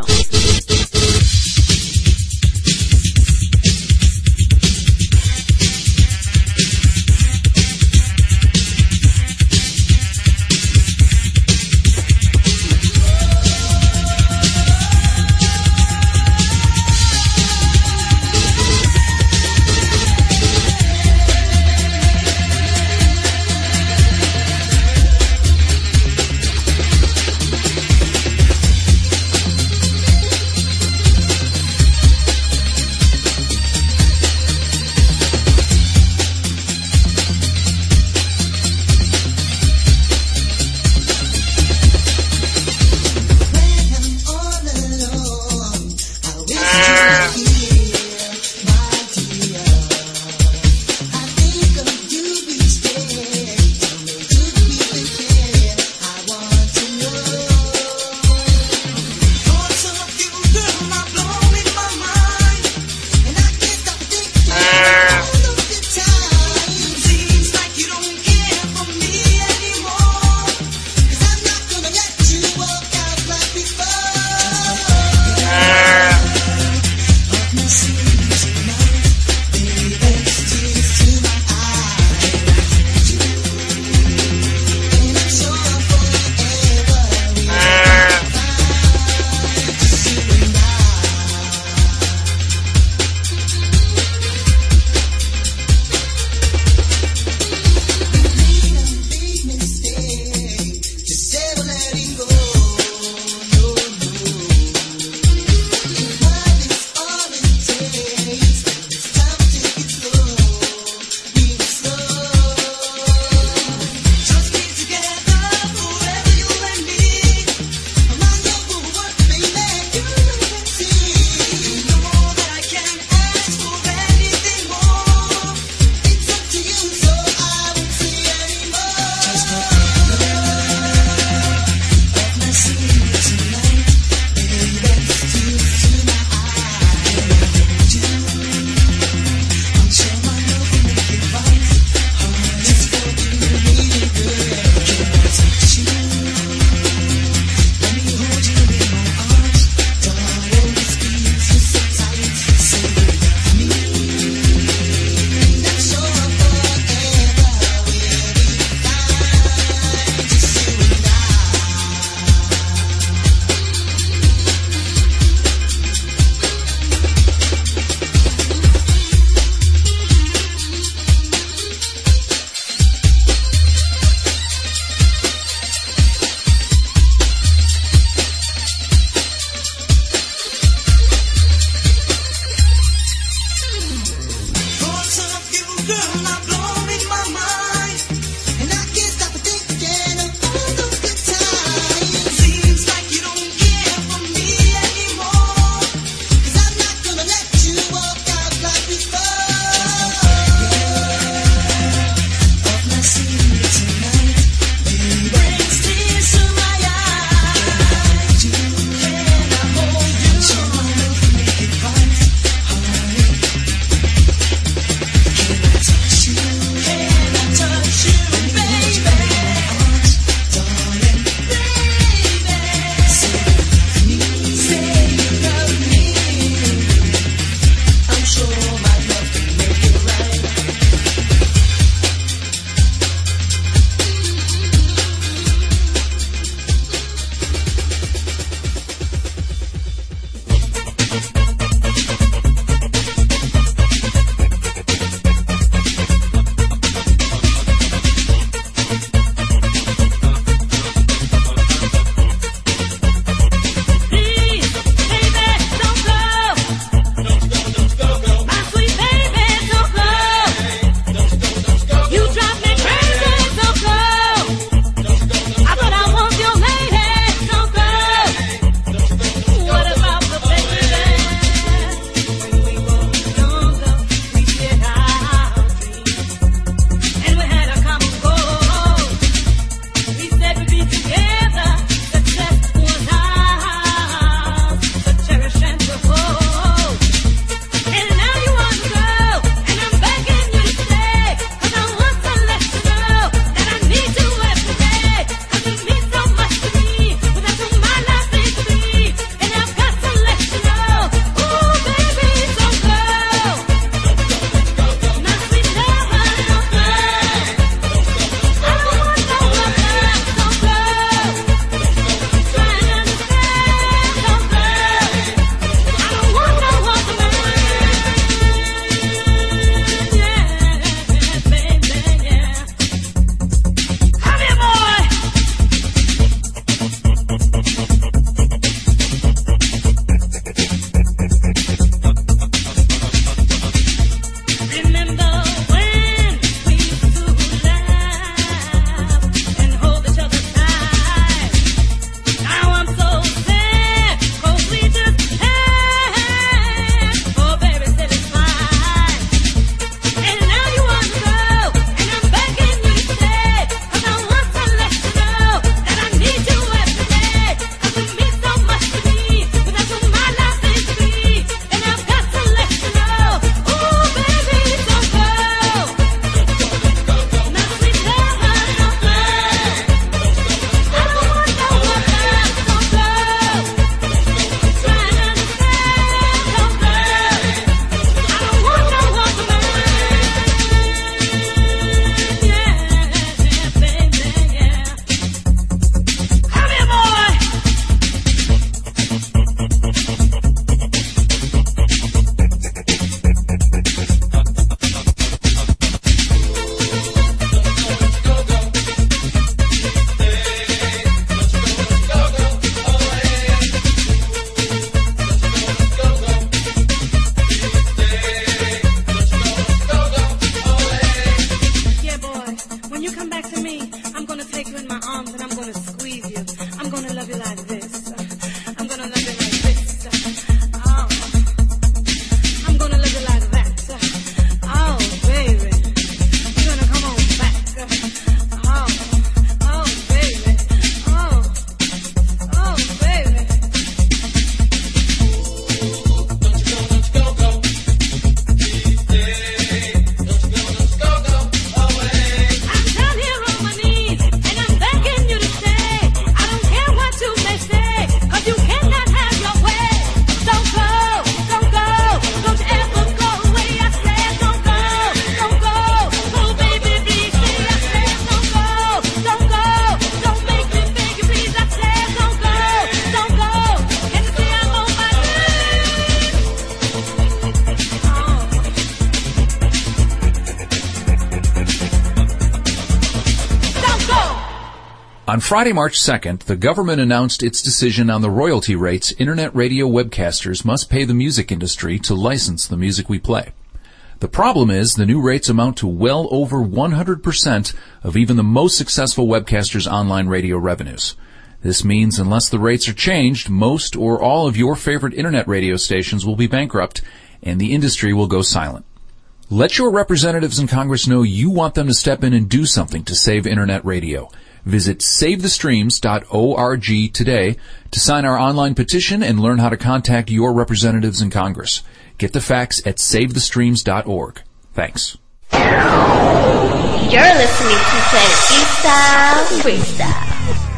On Friday, March second, the government announced its decision on the royalty rates internet radio webcasters must pay the music industry to license the music we play. The problem is the new rates amount to well over one hundred percent of even the most successful webcasters' online radio revenues. This means unless the rates are changed, most or all of your favorite internet radio stations will be bankrupt and the industry will go silent. Let your representatives in Congress know you want them to step in and do something to save internet radio. Visit save the streams dot org today to sign our online petition and learn how to contact your representatives in Congress. Get the facts at save the streams dot org. Thanks.
You're listening to Planet V-Style Freestyle.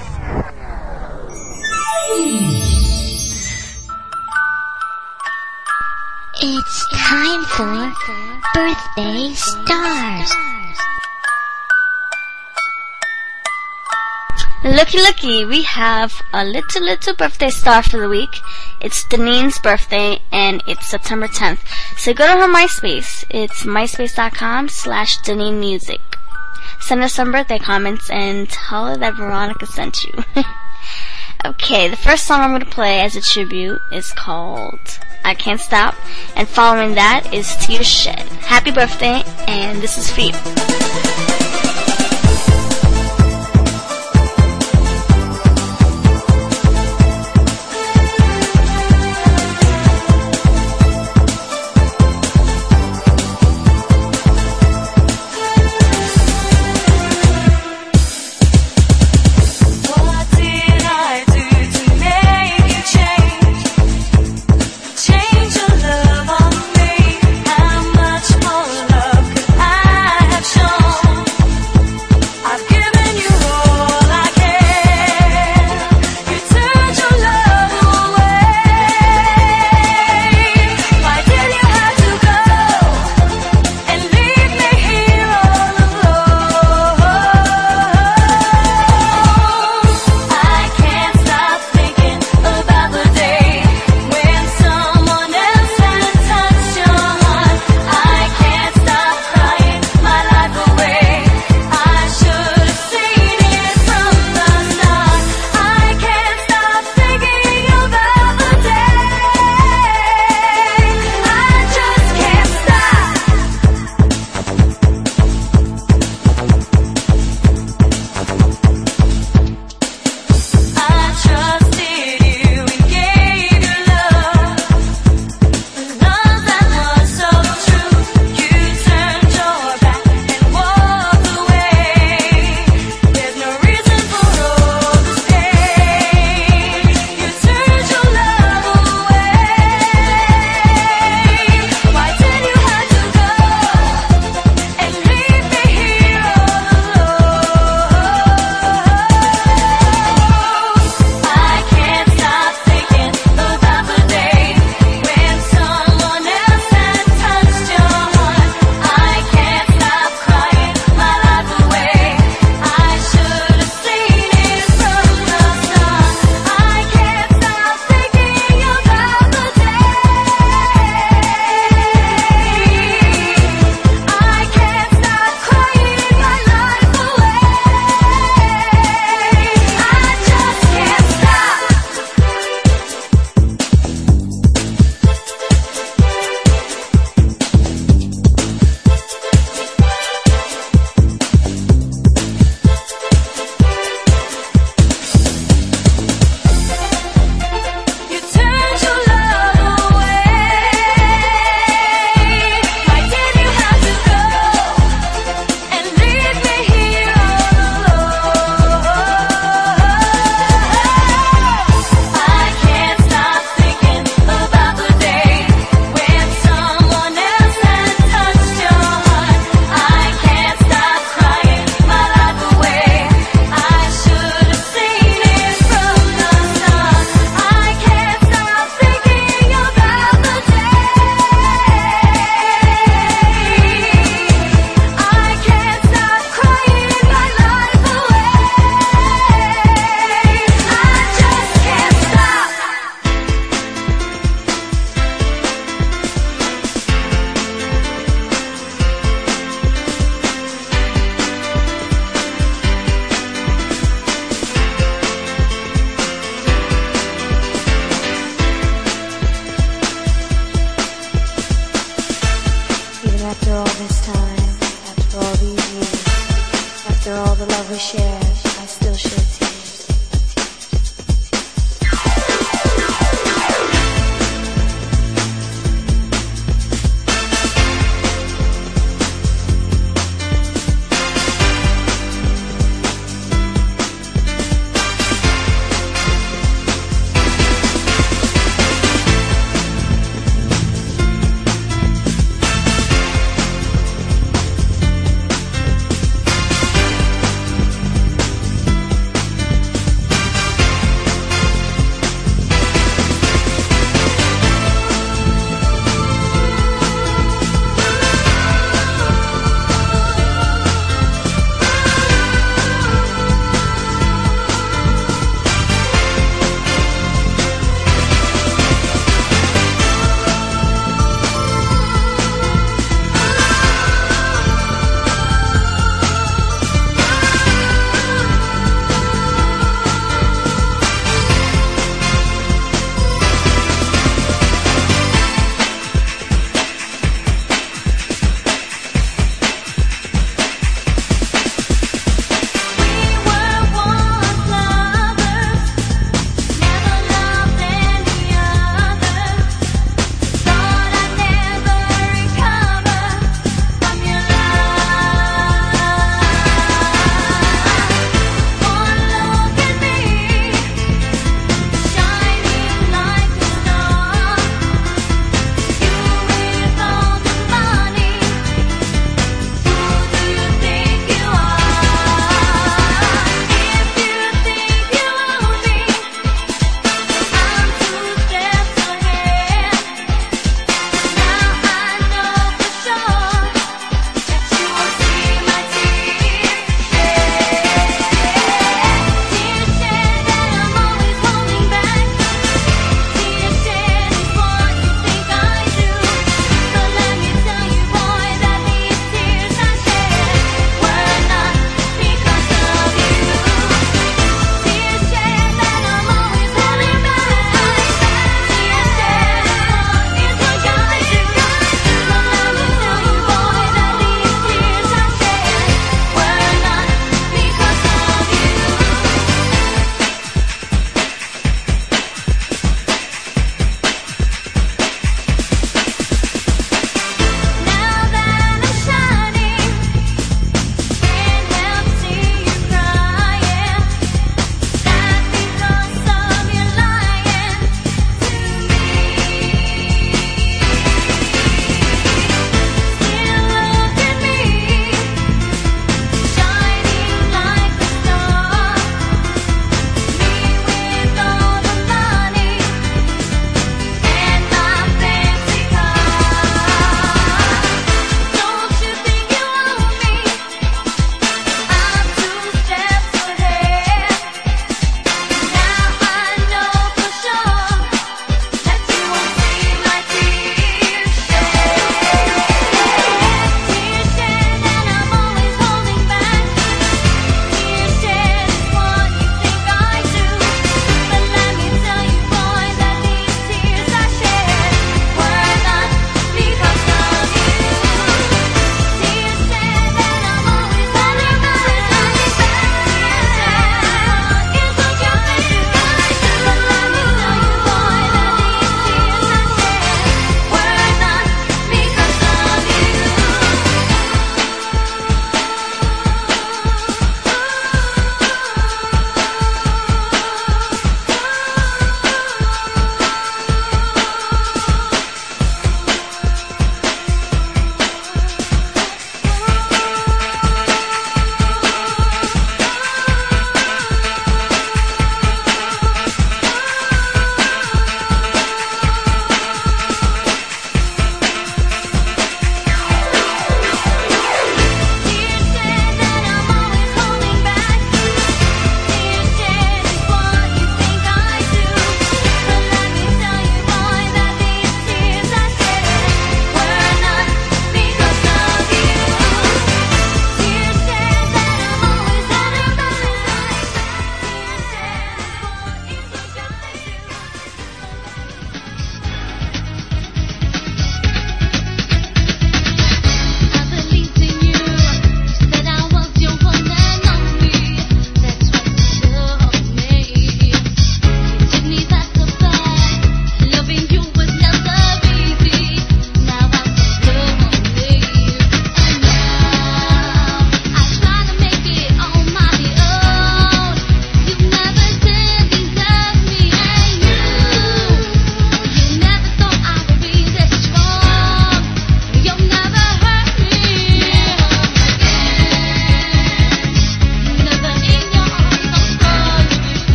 It's time for Birthday Stars.
Looky, looky, we have a little, little birthday star for the week. It's Danine's birthday, and it's September tenth. So go to her MySpace. It's myspace.com slash Danine Music. Send her some birthday comments and tell her that Veronica sent you. Okay, the first song I'm going to play as a tribute is called I Can't Stop, and following that is Tears Shed. Happy birthday, and this is for you.
Change your love on me. How much more love could I have shown?
after all this time, after all these years, after all the love we shared, I still shed tears.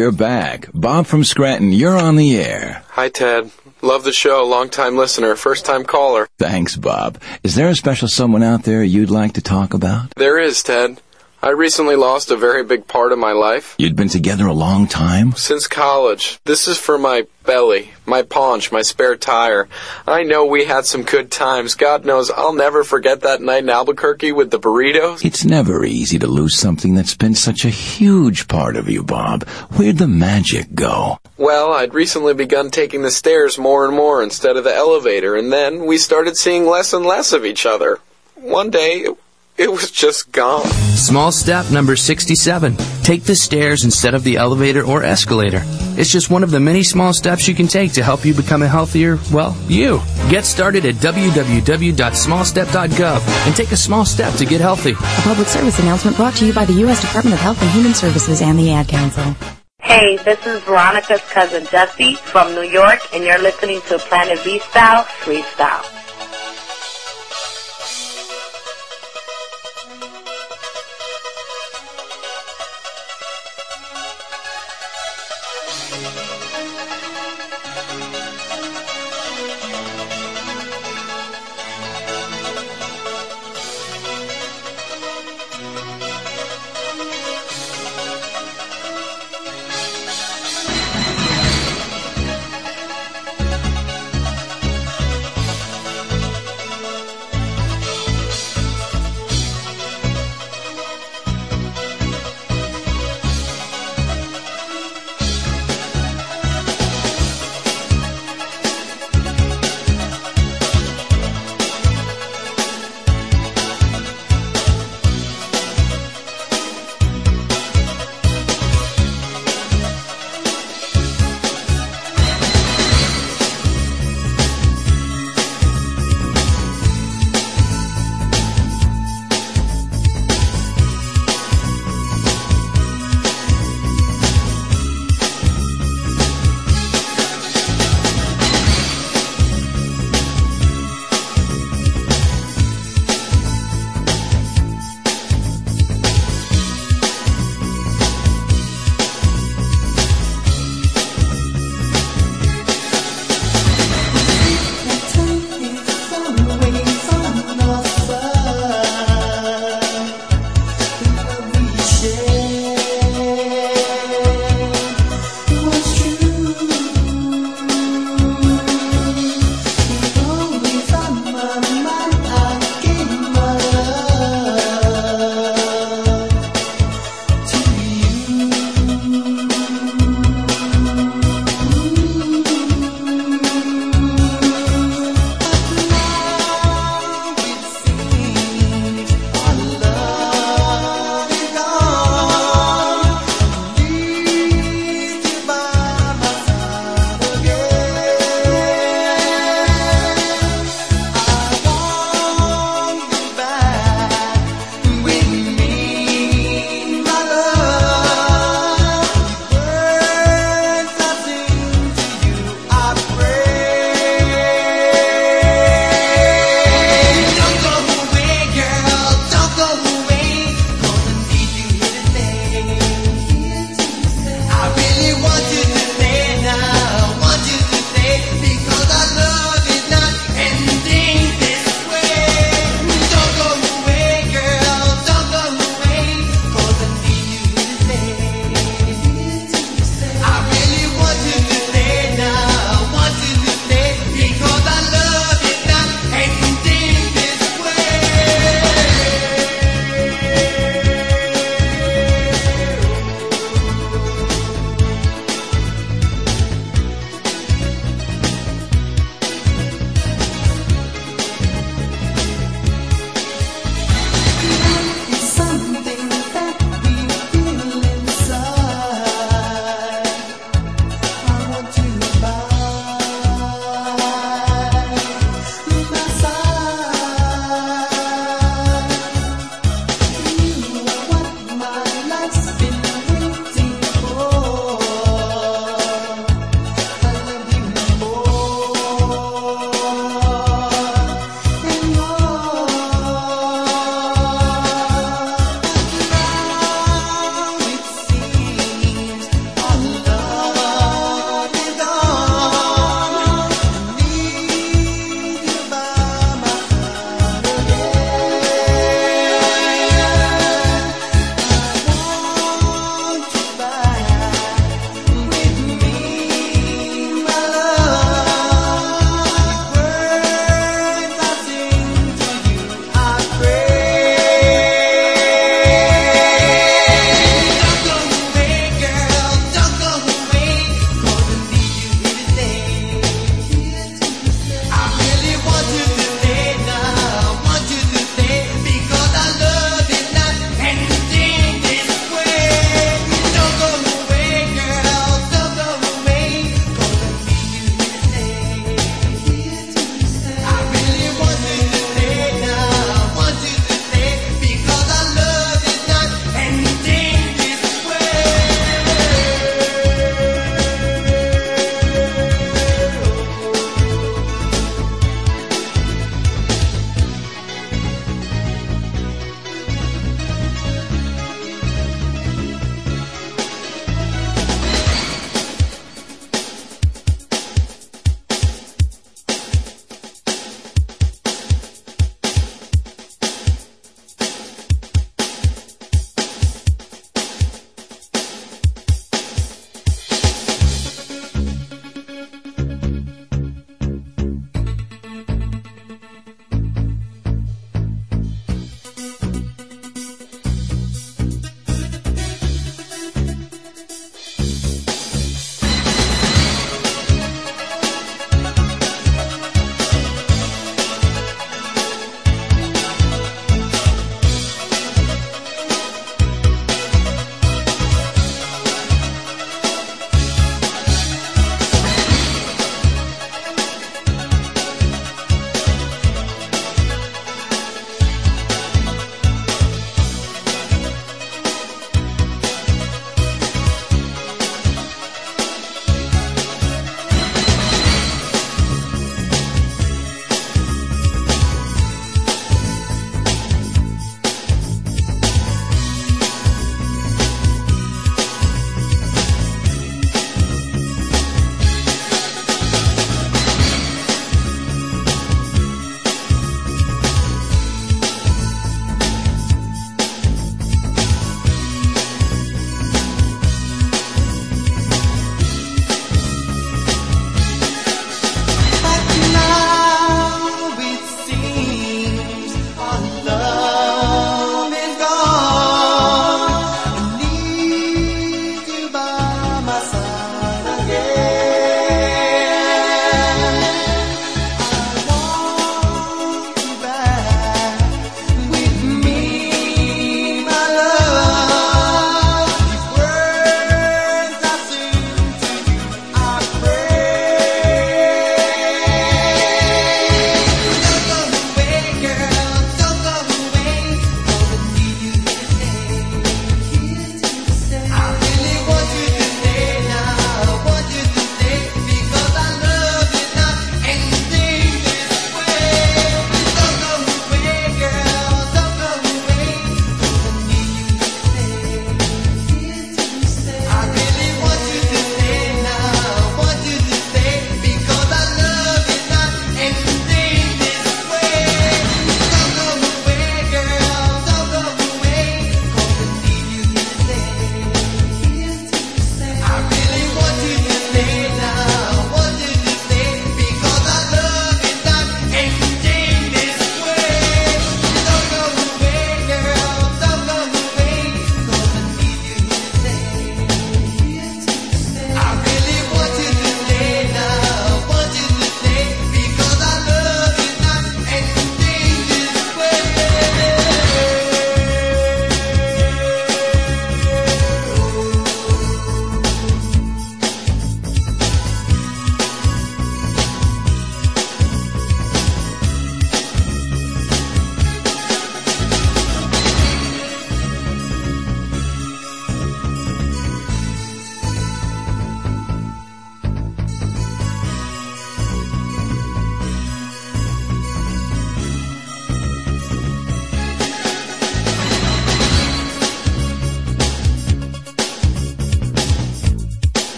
We're back. Bob from Scranton, you're on the air.
Hi, Ted. Love the show. Long-time listener, first-time caller.
Thanks, Bob. Is there a special someone out there you'd like to talk about?
There is, Ted. I recently lost a very big part of my life.
You'd been together a long time?
Since college. This is for my belly, my paunch, my spare tire. I know we had some good times. God knows I'll never forget that night in Albuquerque with the burritos.
It's never easy to lose something that's been such a huge part of you, Bob. Where'd the magic go?
Well, I'd recently begun taking the stairs more and more instead of the elevator, and then we started seeing less and less of each other. One day, it, it was just gone.
Small step number sixty-seven. Take the stairs instead of the elevator or escalator. It's just one of the many small steps you can take to help you become a healthier, well, you. Get started at w w w dot small step dot gov and take a small step to get healthy.
A public service announcement brought to you by the U S Department of Health and Human Services and the Ad Council.
Hey, this is Veronica's cousin Dusty from New York, and you're listening to Planet V-Style Freestyle.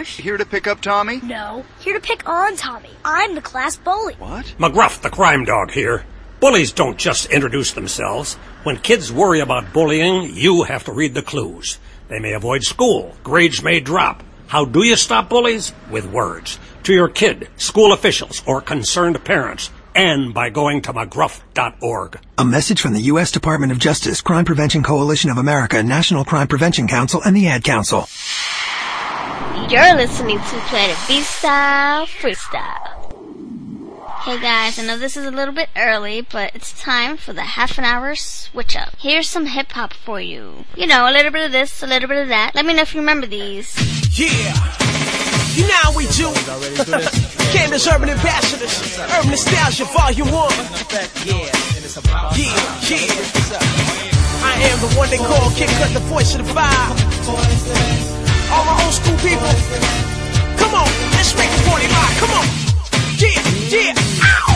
Josh, here to pick up Tommy?
No, here to pick on Tommy. I'm the class bully.
What?
McGruff, the crime dog here. Bullies don't just introduce themselves. When kids worry about bullying, you have to read the clues. They may avoid school. Grades may drop. How do you stop bullies? With words. To your kid, school officials, or concerned parents. And by going to McGruff dot org.
A message from the U S Department of Justice, Crime Prevention Coalition of America, National Crime Prevention Council, and the Ad Council.
You're listening to Planet V-Style Freestyle. Hey guys, I know this is a little bit early, but it's time for the half an hour switch up. Here's some hip hop for you. You know, a little bit of this, a little bit of that. Let me know if you remember these.
Yeah, you know how we do. Candace Urban Ambassadors, Urban Nostalgia Volume One. Yeah, yeah. I am the one they call Kid Cut, the voice of the vibe. All my old school people, come on, let's make the party live. Come on. Yeah, yeah, ow!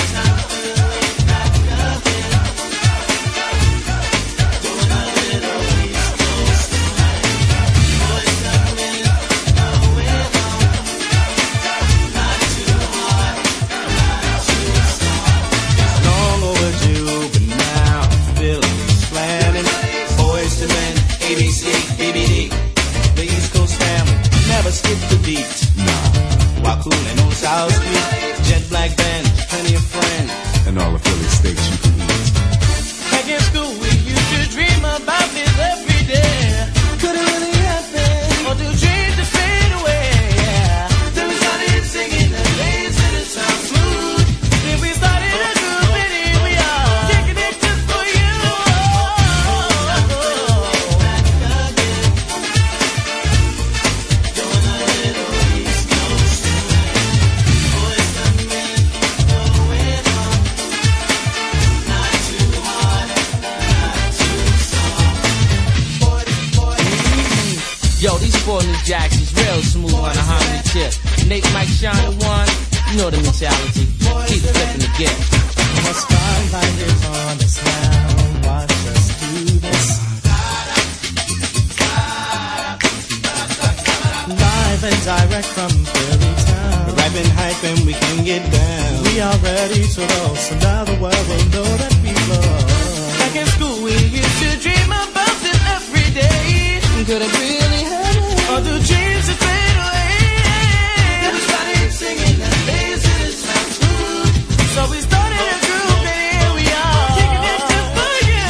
Long overdue, but now I'm feeling planning. Boys to men, A B C, B B D. The East Coast family never skip the beat. Nah, Wacoon and Old South Street, Jet Black Band, plenty of friends,
and all the Philly states you can eat.
Back in school, we used to dream about this every day. Could it really happen? Or do dreams just fade away? Yeah. Then we started singing and dancing, it sounds smooth. Then we started a group and here we are, taking it just for you.
Yo, these four new jacks is real smooth on a harmony tip. Nate, Mike, Shine, one, you know the mentality. Keep flipping the gift.
The spotlight is on us now. Watch us do this. Live and direct from Philly town. We're rapping, hyping, we can get down. We are ready to roll, so now the world will know that we love. Back in school, we used to dream about this every day. Could it really happen? Or do dreams that fade away? Then we started singing and dancing, it sounds smooth. So we started a group and here we are, kicking it just for you.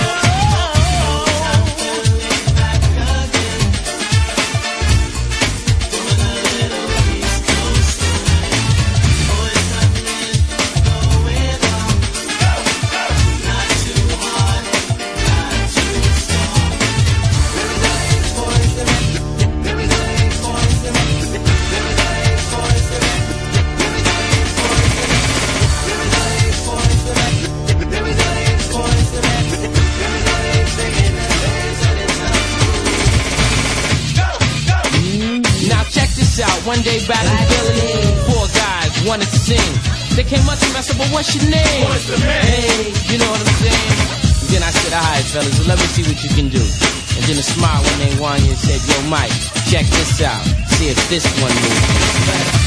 Out one day back in Philly, four guys wanted to sing. They came up to me, I said, "But what's your name?" What's the name? Hey, you know what I'm saying? And then I said, "Alright, fellas, well, let me see what you can do." And then a smile when they won you said, "Yo, Mike, check this out. See if this one moves."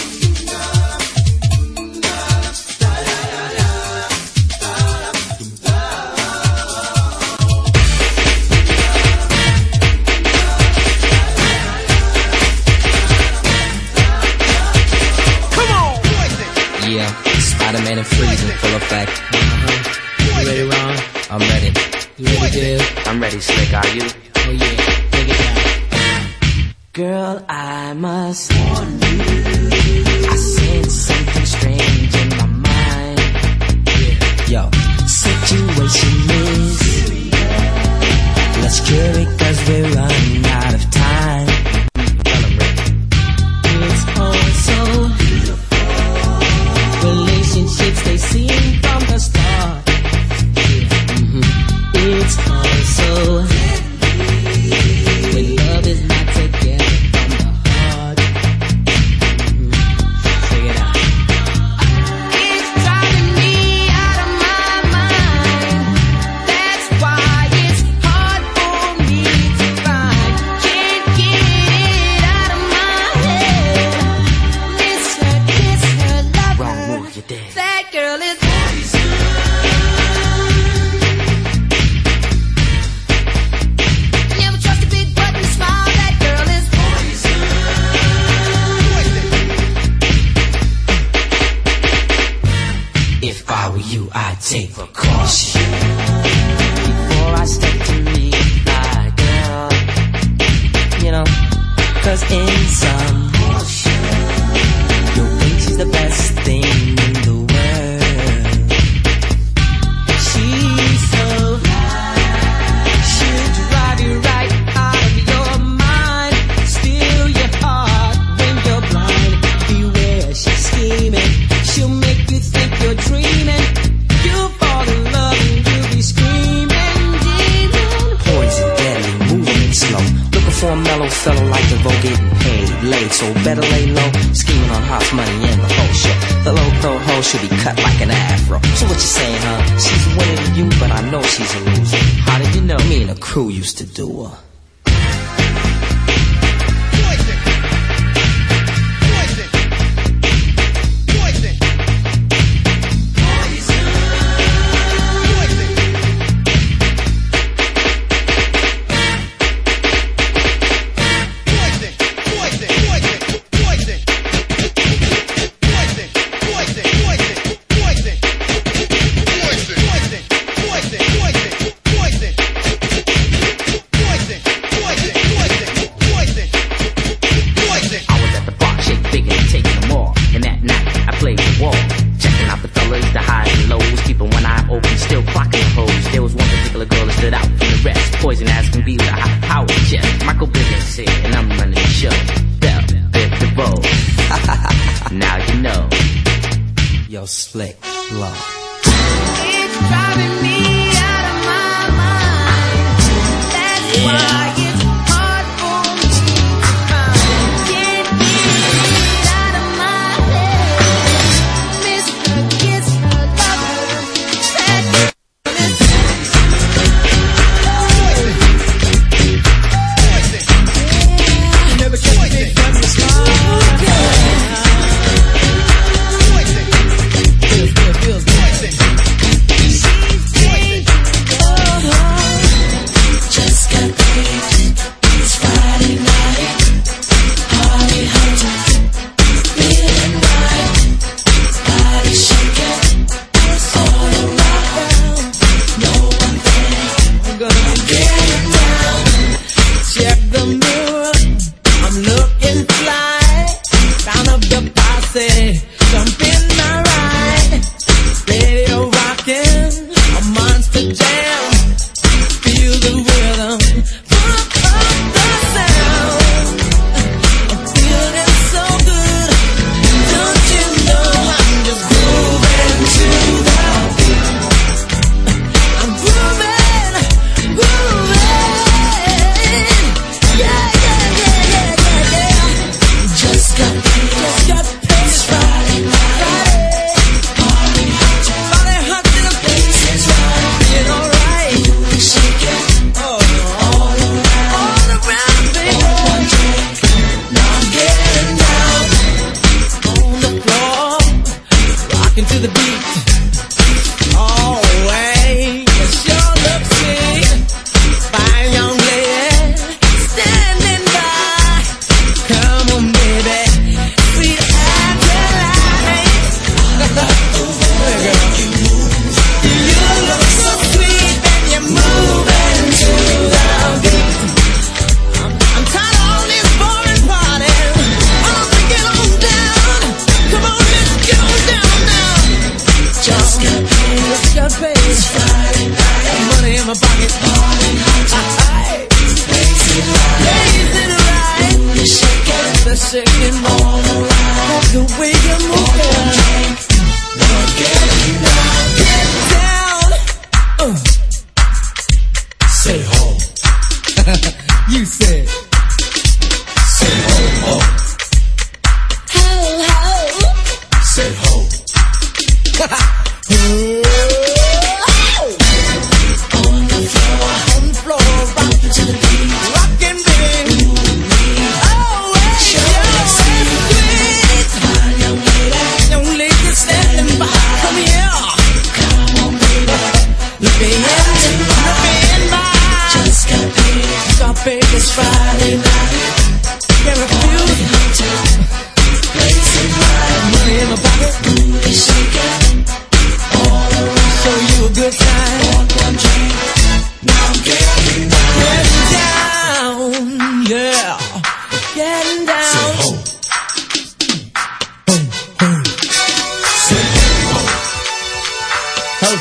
Yeah, Spider-Man and Freeze in full effect. Uh-huh. You ready, Ron? I'm ready. You ready, Dave? I'm ready, Slick. Are you? Oh yeah, take it down. Girl, I must warn you, I sense something strange in my mind. Yeah. Yo, situation is let's cure it 'cause we're running out of time. It's all so relationships they seem from the start. Mm-hmm. It's also when love is not together from the heart. Mm-hmm. So I were you, I'd take precaution. Before I step to meet my girl, you know, cause in some you think she's the best thing in the world. She's so high, she'll drive you right out of your mind, steal your heart when you're blind. Beware, she's scheming, she'll make you think you're dreaming. You'll fall in love and you'll be screaming, demon. Poison, deadly, moving slow, looking for a mellow fellow like the vote, getting paid, late, so better lay low. Scheming on house money and the whole shit. The low pro hoe should be cut like an afro. So what you saying, huh? She's winning to you, but I know she's a loser. How did you know? Me and the crew used to do her. Slick blow. It's driving me out of my mind. That's yeah. Why it's hard for me to find. Can't get it out of my head. Mister Kiss her lover. Never catch me from the start.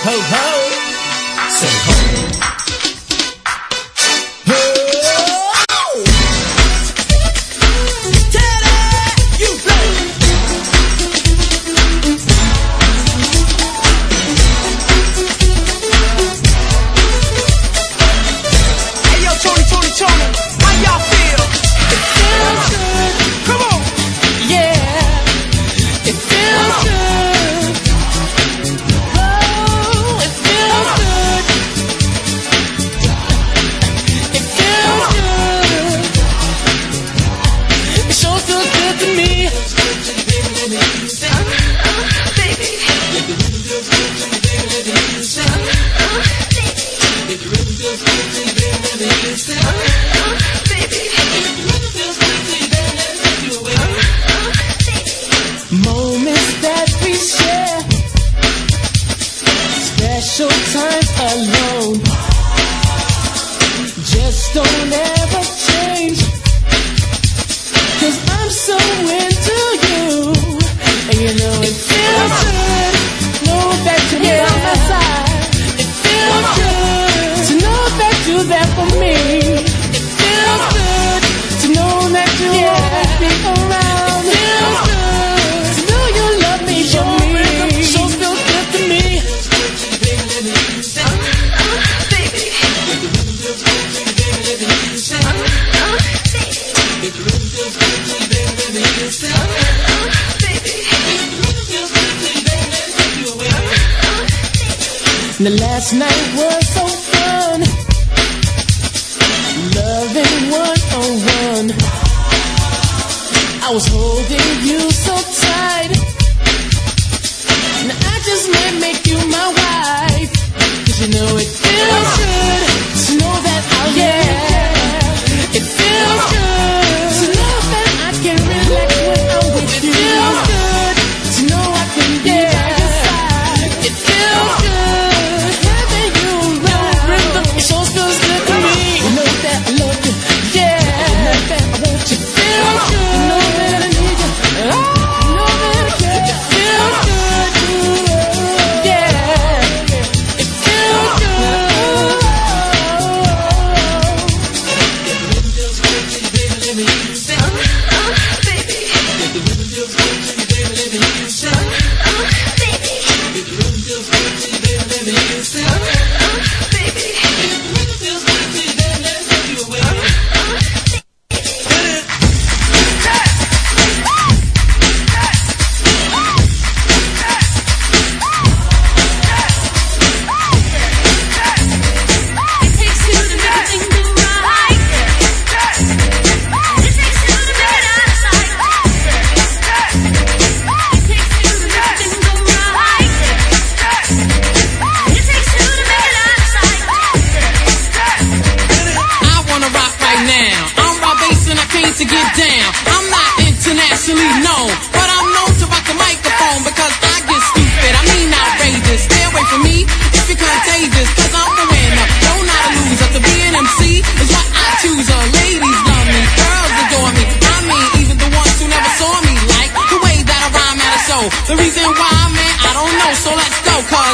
ho, ho. Say ho. Moments that we share, special times alone, just don't ever change. Cause I'm so into you, and you know it feels good. Know that you're on my side. It feels good to know that you're there for me. It feels good to know that you always be around. It feels good to know you love me. Your rhythm so feels good to me. The last night was so fun, loving one on one. I was holding you so tight. Now I just might make you my wife. Cause you know it feels good to know that I'll yeah. It feels good to know that I can relax when I'm with you. It feels good to know I can be by your side. It feels good having you around. Your rhythm so feels good to me. You know that I love you, yeah. You know that I want you. Feels good. You know that I need you. Oh, you know that I care. It feels good, yeah. It feels good. To get down, I'm not internationally known, but I'm known to rock the microphone because I get stupid, I mean outrageous. Stay away from me if you're contagious, cause I'm the winner, don't not a loser. To be an M C is what I choose. Uh, ladies love me, girls adore me, I mean even the ones who never saw me, like the way that I rhyme at a show. The reason why, man, I don't know, so let's go, cause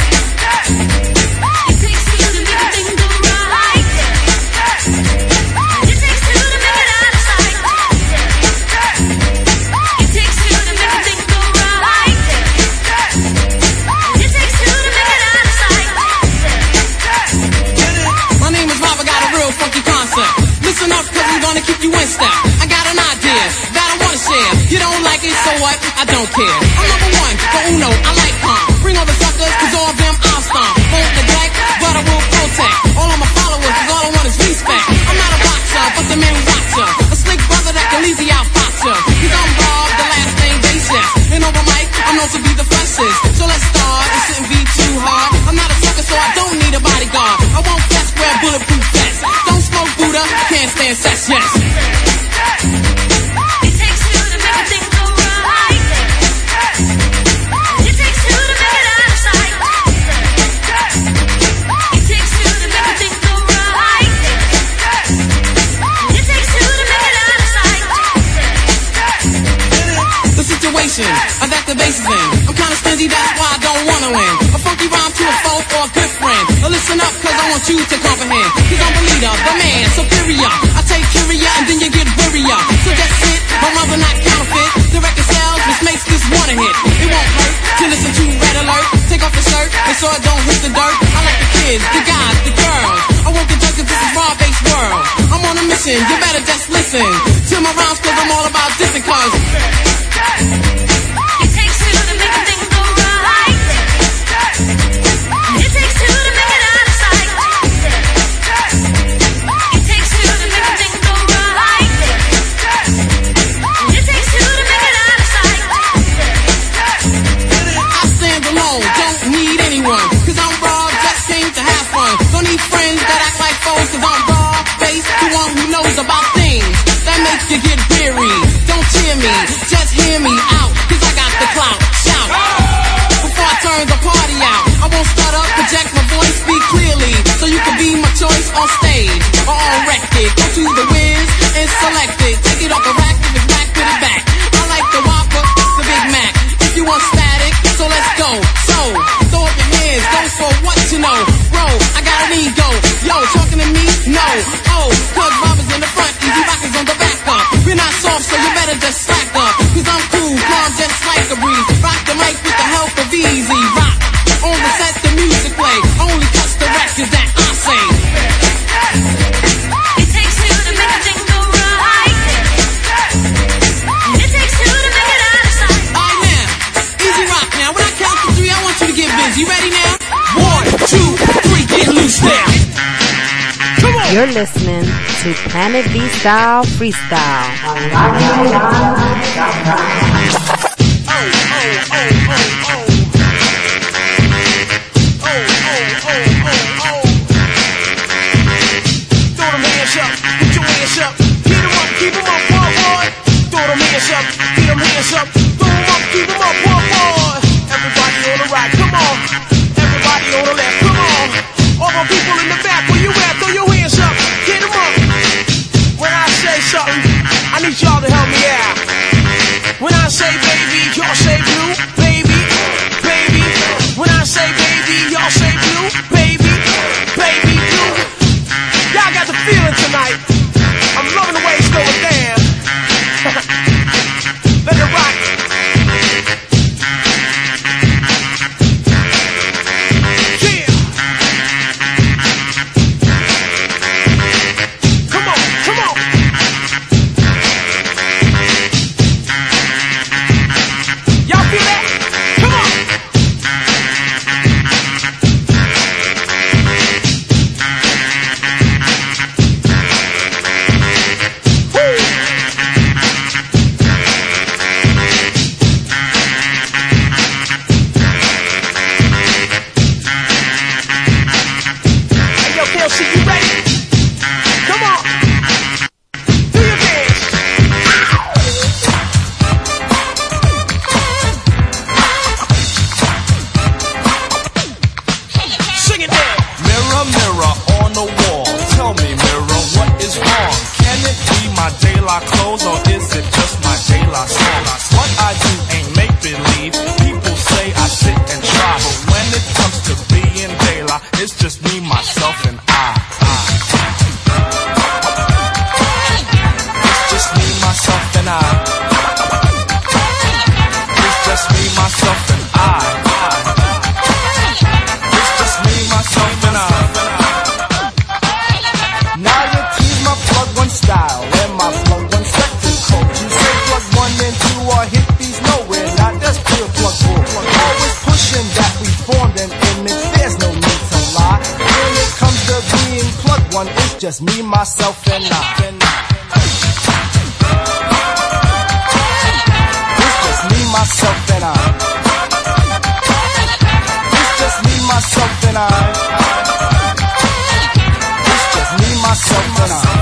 you in step. I got an idea that I wanna share. You don't like it, so what? I don't care. I'm number one, but uno, I like calm. Bring all the suckers, cause all of them I'll stomp. Won't neglect, but I will protect. All of my followers, cause all I want is respect. I'm not a boxer, but the man watcher. A slick brother that can easy out foxer. Cause I'm Bob, the last name basis. And over mic, I'm known to be the freshest. So let's start, it shouldn't be too hard. I'm not a sucker, so I don't need a bodyguard. I won't vest, wear bulletproof vest. Don't smoke Buddha, can't stand sex, yes. mission, uh, that the bass is in. I'm kinda stingy, that's why I don't wanna win. A funky rhyme to a foe or a good friend. Uh, listen up, cause I want you to comprehend. Cause I'm the leader, the man, superior. I take curia and then you get wearier. So just sit, my rhymes are not counterfeit. The record sells, which makes this one a hit. It won't hurt to listen to Red Alert. Take off the shirt, and so it don't hit the dirt. I like the kids, the guys, the girls. I won't get drunk cause this is raw-based world. I'm on a mission, you better just listen to my rhymes cause I'm all about different cause.
It takes two to make a thing go right. It takes two to make it out of sight. It takes two to make a thing go right. It takes two to make it out of sight.
I stand alone, don't need anyone. Cause I'm raw, just came to have fun. Don't need friends that act like foes. Cause I'm raw, based, the one who knows about things that make you get weary. Don't cheer me, just hear me out. Cause I got the clout, shout. Before I turn the party out, I won't start up, project my voice, speak clearly. So you can be my choice on stage or on record. Go to the whiz and select it. Take it off the rack, give it back, put it back. I like the Whopper, the Big Mac. If you want static, so let's go. So, throw up your hands, go for what you know. Bro, I got an ego. Yo, talking to me? No. Oh, cause Robbers in the front, Easy Rockers on the back up. We're not soft, so you better just slack up. Cause I'm cool, calm, just like a breeze. Rock the mic with the help of Easy Rock. On the set, the music play. Only touch the records that I say.
It takes two to make a thing go right. It takes two to make it out of sight.
Alright now, Easy Rock now. When I count to three, I want you to get busy. You ready now? One, two, three, get loose now. Come on.
You're listening to Planet V Style Freestyle.
I need y'all to help me out. When I say baby, y'all say blue, baby, baby. When I say baby, y'all say blue, baby, baby, blue. Y'all got the feeling tonight. I'm loving the way it's going down. Let it rock. Yeah. Come on, come on. Y'all feel that? Come on. Hey, yo, K L C, you ready? Come on. Do your dance. Sing it there.
Mirror, mirror on the wall, tell me, mirror, what is wrong? Can it be my daylight clothes or is it just my daylight song? What I do ain't make believe. People say I sit and try, but when it comes to being daylight, it's just me, myself, and I. It's just me, myself, and I. It's just me, myself, and I. It's just me, myself, and I. Now you tease my plug one style and my plug one sector code. You say plug one and two are hippies nowhere. Now that's pure plug bull. Always pushing that we formed an image. There's no need to lie. When it comes to being plug one, it's just me, myself, and I. It's just me, myself, and I. It's just me, myself, and I. It's just me, myself, and I.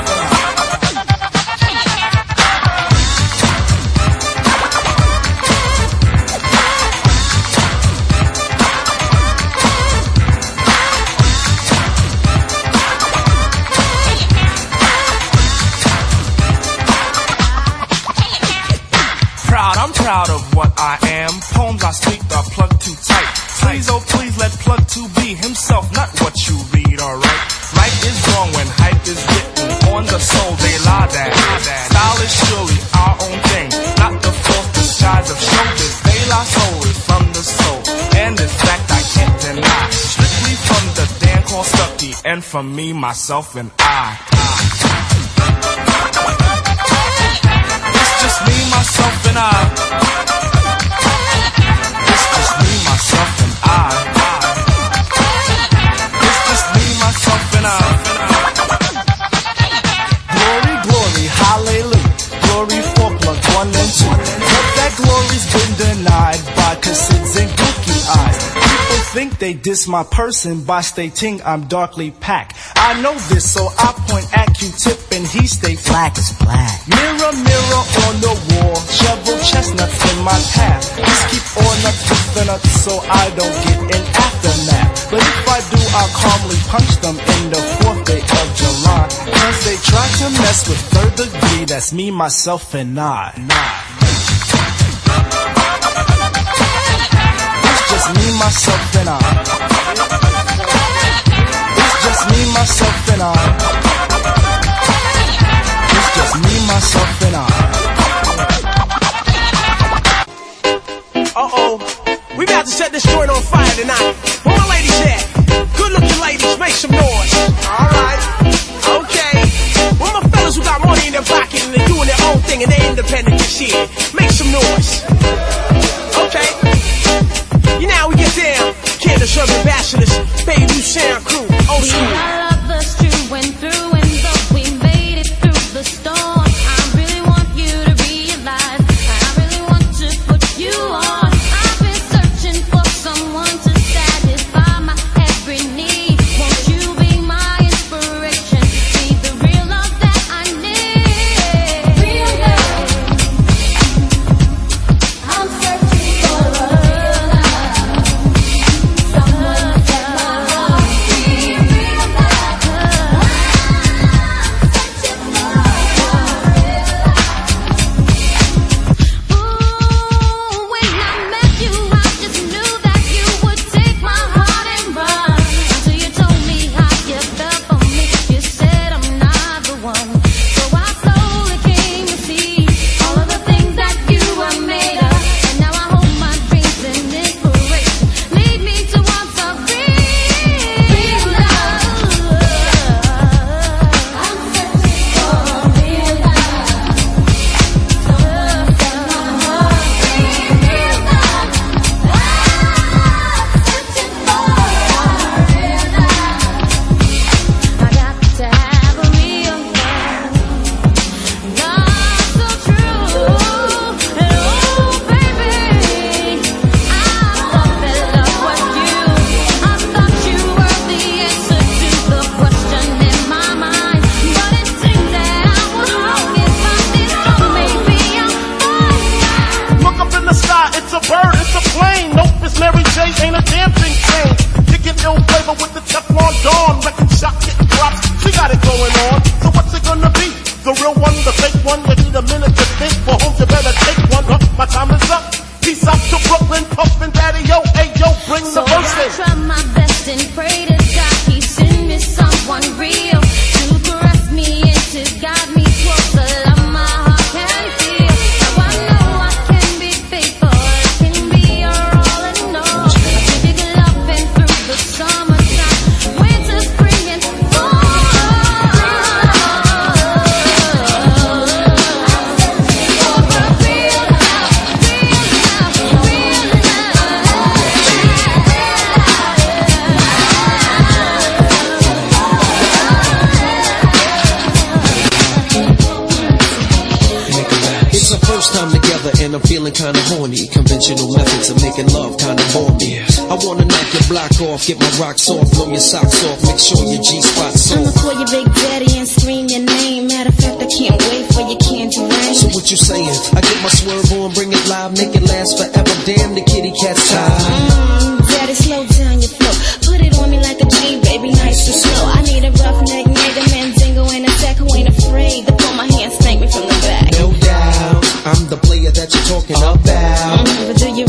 am. Poems I speak are plugged too tight. Please, oh please, let plug two be himself, not what you read, alright? Right is wrong when hype is written on the soul, they lie that. Style is surely our own thing, not the false disguise of showbiz. They lie solely from the soul, and this fact I can't deny. Strictly from the Dan called Stucky, and from me, myself, and I. It's just me, myself, and I. It's just me, myself, and I. It's just me, myself, and I. Glory, glory, hallelujah. Glory for plug one and two. But that glory's been denied by cassids and gooky eyes. People think they diss my person by stating I'm darkly packed. I know this, so I point at Q-tip and he states black is black. Mirror, mirror on the wall, shovel chestnuts in my path. Just keep on up with the nuts so I don't get an aftermath. But if I do, I'll calmly punch them in the fourth day of July. Cause they try to mess with third degree, that's me, myself, and I. It's just me, myself, and I. It's just me, myself, and I. It's just me, myself, and I.
Uh-oh, we about to set this joint on fire tonight. Where my ladies at? Good looking ladies, make some noise. Alright, okay. Where my fellas who got money in their pocket and they're doing their own thing and they're independent this year? Make some noise. Okay. You know how we get down. Candace Serve Ambassadors, Baby Blue Sound Crew, old school.
We are lovers through and through, and though we made it through the storm, I really want you to realize, I really want to put you on. I've been searching for someone to satisfy my every need. Won't you be my inspiration? Be the real love that I need. Real love. I'm searching for a real love. Someone to set my heart free. Real love. I'm searching for a real love. Ooh, when I met you, I just knew that you would take my heart and run. Until you told me how you felt for me. You said I'm not the one. So I slowly came to see all of the things that you were made of. And now I hold my dreams and inspiration. Lead me towards a real love. I'm searching for a real love. So set my heart free. Real love. I'm searching for a real love. I got to have a real love. Love so true. And oh, baby, I thought that love was you. I thought you were the answer to the question in my mind. But it seems that I was wrong. If I did so, maybe I'm fine.
Look up in the sky, it's a bird, it's a plane. Nope, it's Mary J, ain't a damn thing changed. Kicking ill flavor with the Teflon Dawn. Wrecking shot, getting props, she got it going on. So what's it gonna be? The real one, the fake one? You need a minute to think, for whom you better take one. Huh? My time is up. Peace out to Brooklyn, Puff and Daddy, yo, hey, yo, bring
So
the verse
I
in.
try my best and pray to God He send me someone real to caress me and to guide me towards the love my heart can feel. Now I know I can be faithful, I can be your all in all. I give you loving through the summertime, winter, spring, and fall.
It's our first time together and I'm feeling kinda horny. Conventional methods of making love kinda bore me. I wanna knock your block off, get my rocks off, blow your socks off, make sure your G-spot's
I'ma
off.
call your big daddy and scream your name. Matter of fact, I can't wait for your candy rain.
So what you saying? I get my swerve on, bring it live, make it last forever. Damn, the kitty cat's tired.
Mm, daddy, slow down your flow. Put it on me like a G, baby, nice and slow. I need a roughneck nigga, Mandingo in a sack who ain't afraid to pull my hand, spank me from the back.
No doubt, I'm the player that you're talking about.
Mm, but do you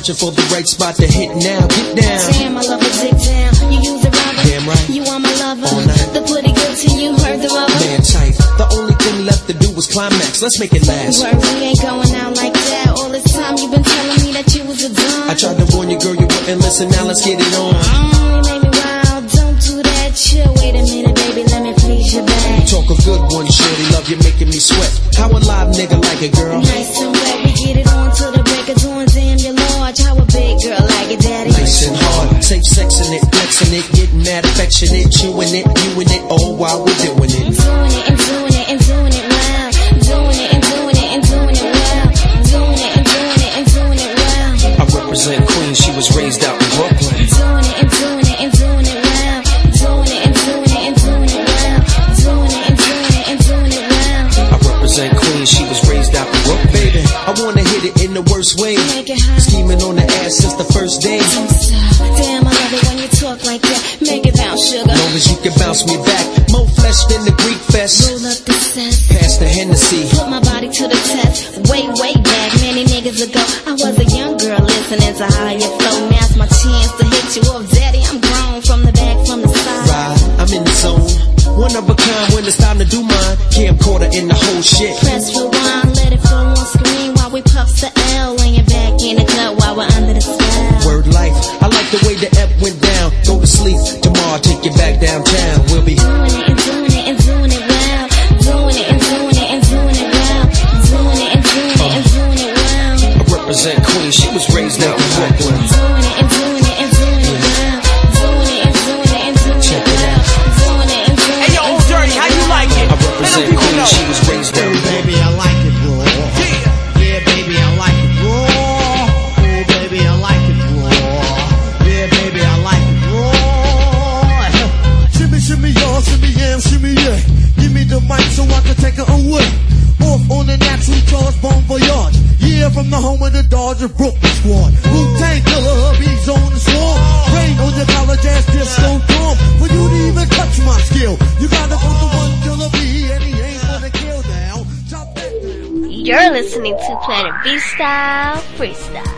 searching for the right spot to hit now. Get down.
Damn, I love a dick down. You use a rubber.
Damn right.
You are my lover.
All night.
The pretty good till you heard the rubber.
Man tight. The only thing left to do was climax. Let's make it last.
Word, we ain't going out like that. All this time you've been telling me that you was a dumb.
I tried to warn you, girl, you wouldn't listen. Now let's get it on.
Mm, you made me wild. Don't do that. Chill. Wait a minute, baby. Let me please you back.
Talk a good one, shorty. Love you making me sweat. How a live nigga like it, girl?
Nice and wet. We get it on till the break of dawn. Damn, you're large. How a big girl like it, daddy?
Nice and hard. Safe sexing it, flexing it, getting that affectionate, chewing it, viewing it, all while we're doing it.
I'm doing it and doing it and doing it well. Doing it and doing it and doing it well. Doing it and doing it and doing it well.
I represent Queens. She was raised out in Brooklyn.
Doing it and doing it and doing it well. Doing it and doing it and doing it well. Doing it and doing it and doing it well.
I represent Queens. She was raised out in Brooklyn. Baby, I wanna hit it in the worst way.
Make it hot.
Scheming on the ass since the first day.
Don't stop. Damn, I love it when you talk like that. Make it bounce, sugar.
Long as you can bounce me back. More flesh than the Greek fest.
Roll up the set.
Pass the Hennessy.
Put my body to the test. Way, way back, many niggas ago, I was a young girl listening to how you flow. Now's my chance to hit you up, daddy. I'm grown from the back, from the side.
Right, I'm in the zone. One of a kind when it's time to do mine. Camcorder in the whole shit.
Press rewind, let it flow on screen while we puffs the L. Laying back in the cut while we're under the spell.
Word life, I like the way the F went down. Go to sleep, tomorrow I'll take you back downtown. We'll be
doing it and doing it and doing it well. Doing it and doing it and doing it well. Doing it and doing it and doing it well.
I represent Queens, she was raised out in Brooklyn.
Doing it and doing it and doing it well. Doing it and doing it and doing
Check
it
it
well.
out.
Doing it and doing it.
Hey, yo, Old Dirty, how you like it?
I represent Queens, she was raised out in Brooklyn.
Baby, I like it raw. Yeah, yeah, baby, I like it raw. Oh, baby, I like it raw. Yeah, baby, I like it raw. Shimmy, shimmy, y'all, shimmy, yam, shimmy, yeah. Give me the mic so I can take it away. Off on the natural charge, bon voyage. Yeah, from the home of the Dodger Brooklyn squad. Wu-Tang Killer, hubby's on the swarm. Rain on your college ass disco drum. For you to even touch my skill, you gotta put the one killer B, and he ain't gonna kill down. Chop that down.
You're listening to Planet V-Style Freestyle.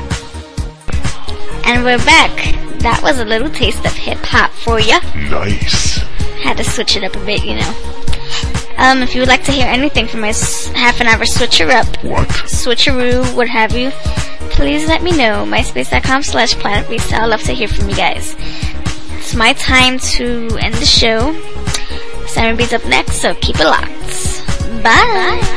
And we're back. That was a little taste of hip-hop for ya.
Nice.
Had to switch it up a bit, you know. Um, if you would like to hear anything from my s- half an hour switcher up,
what?
switcheroo, what have you, please let me know. MySpace.com slash Planet V-Style. I'd love to hear from you guys. It's my time to end the show. Simon B's up next, so keep it locked. Bye. Bye.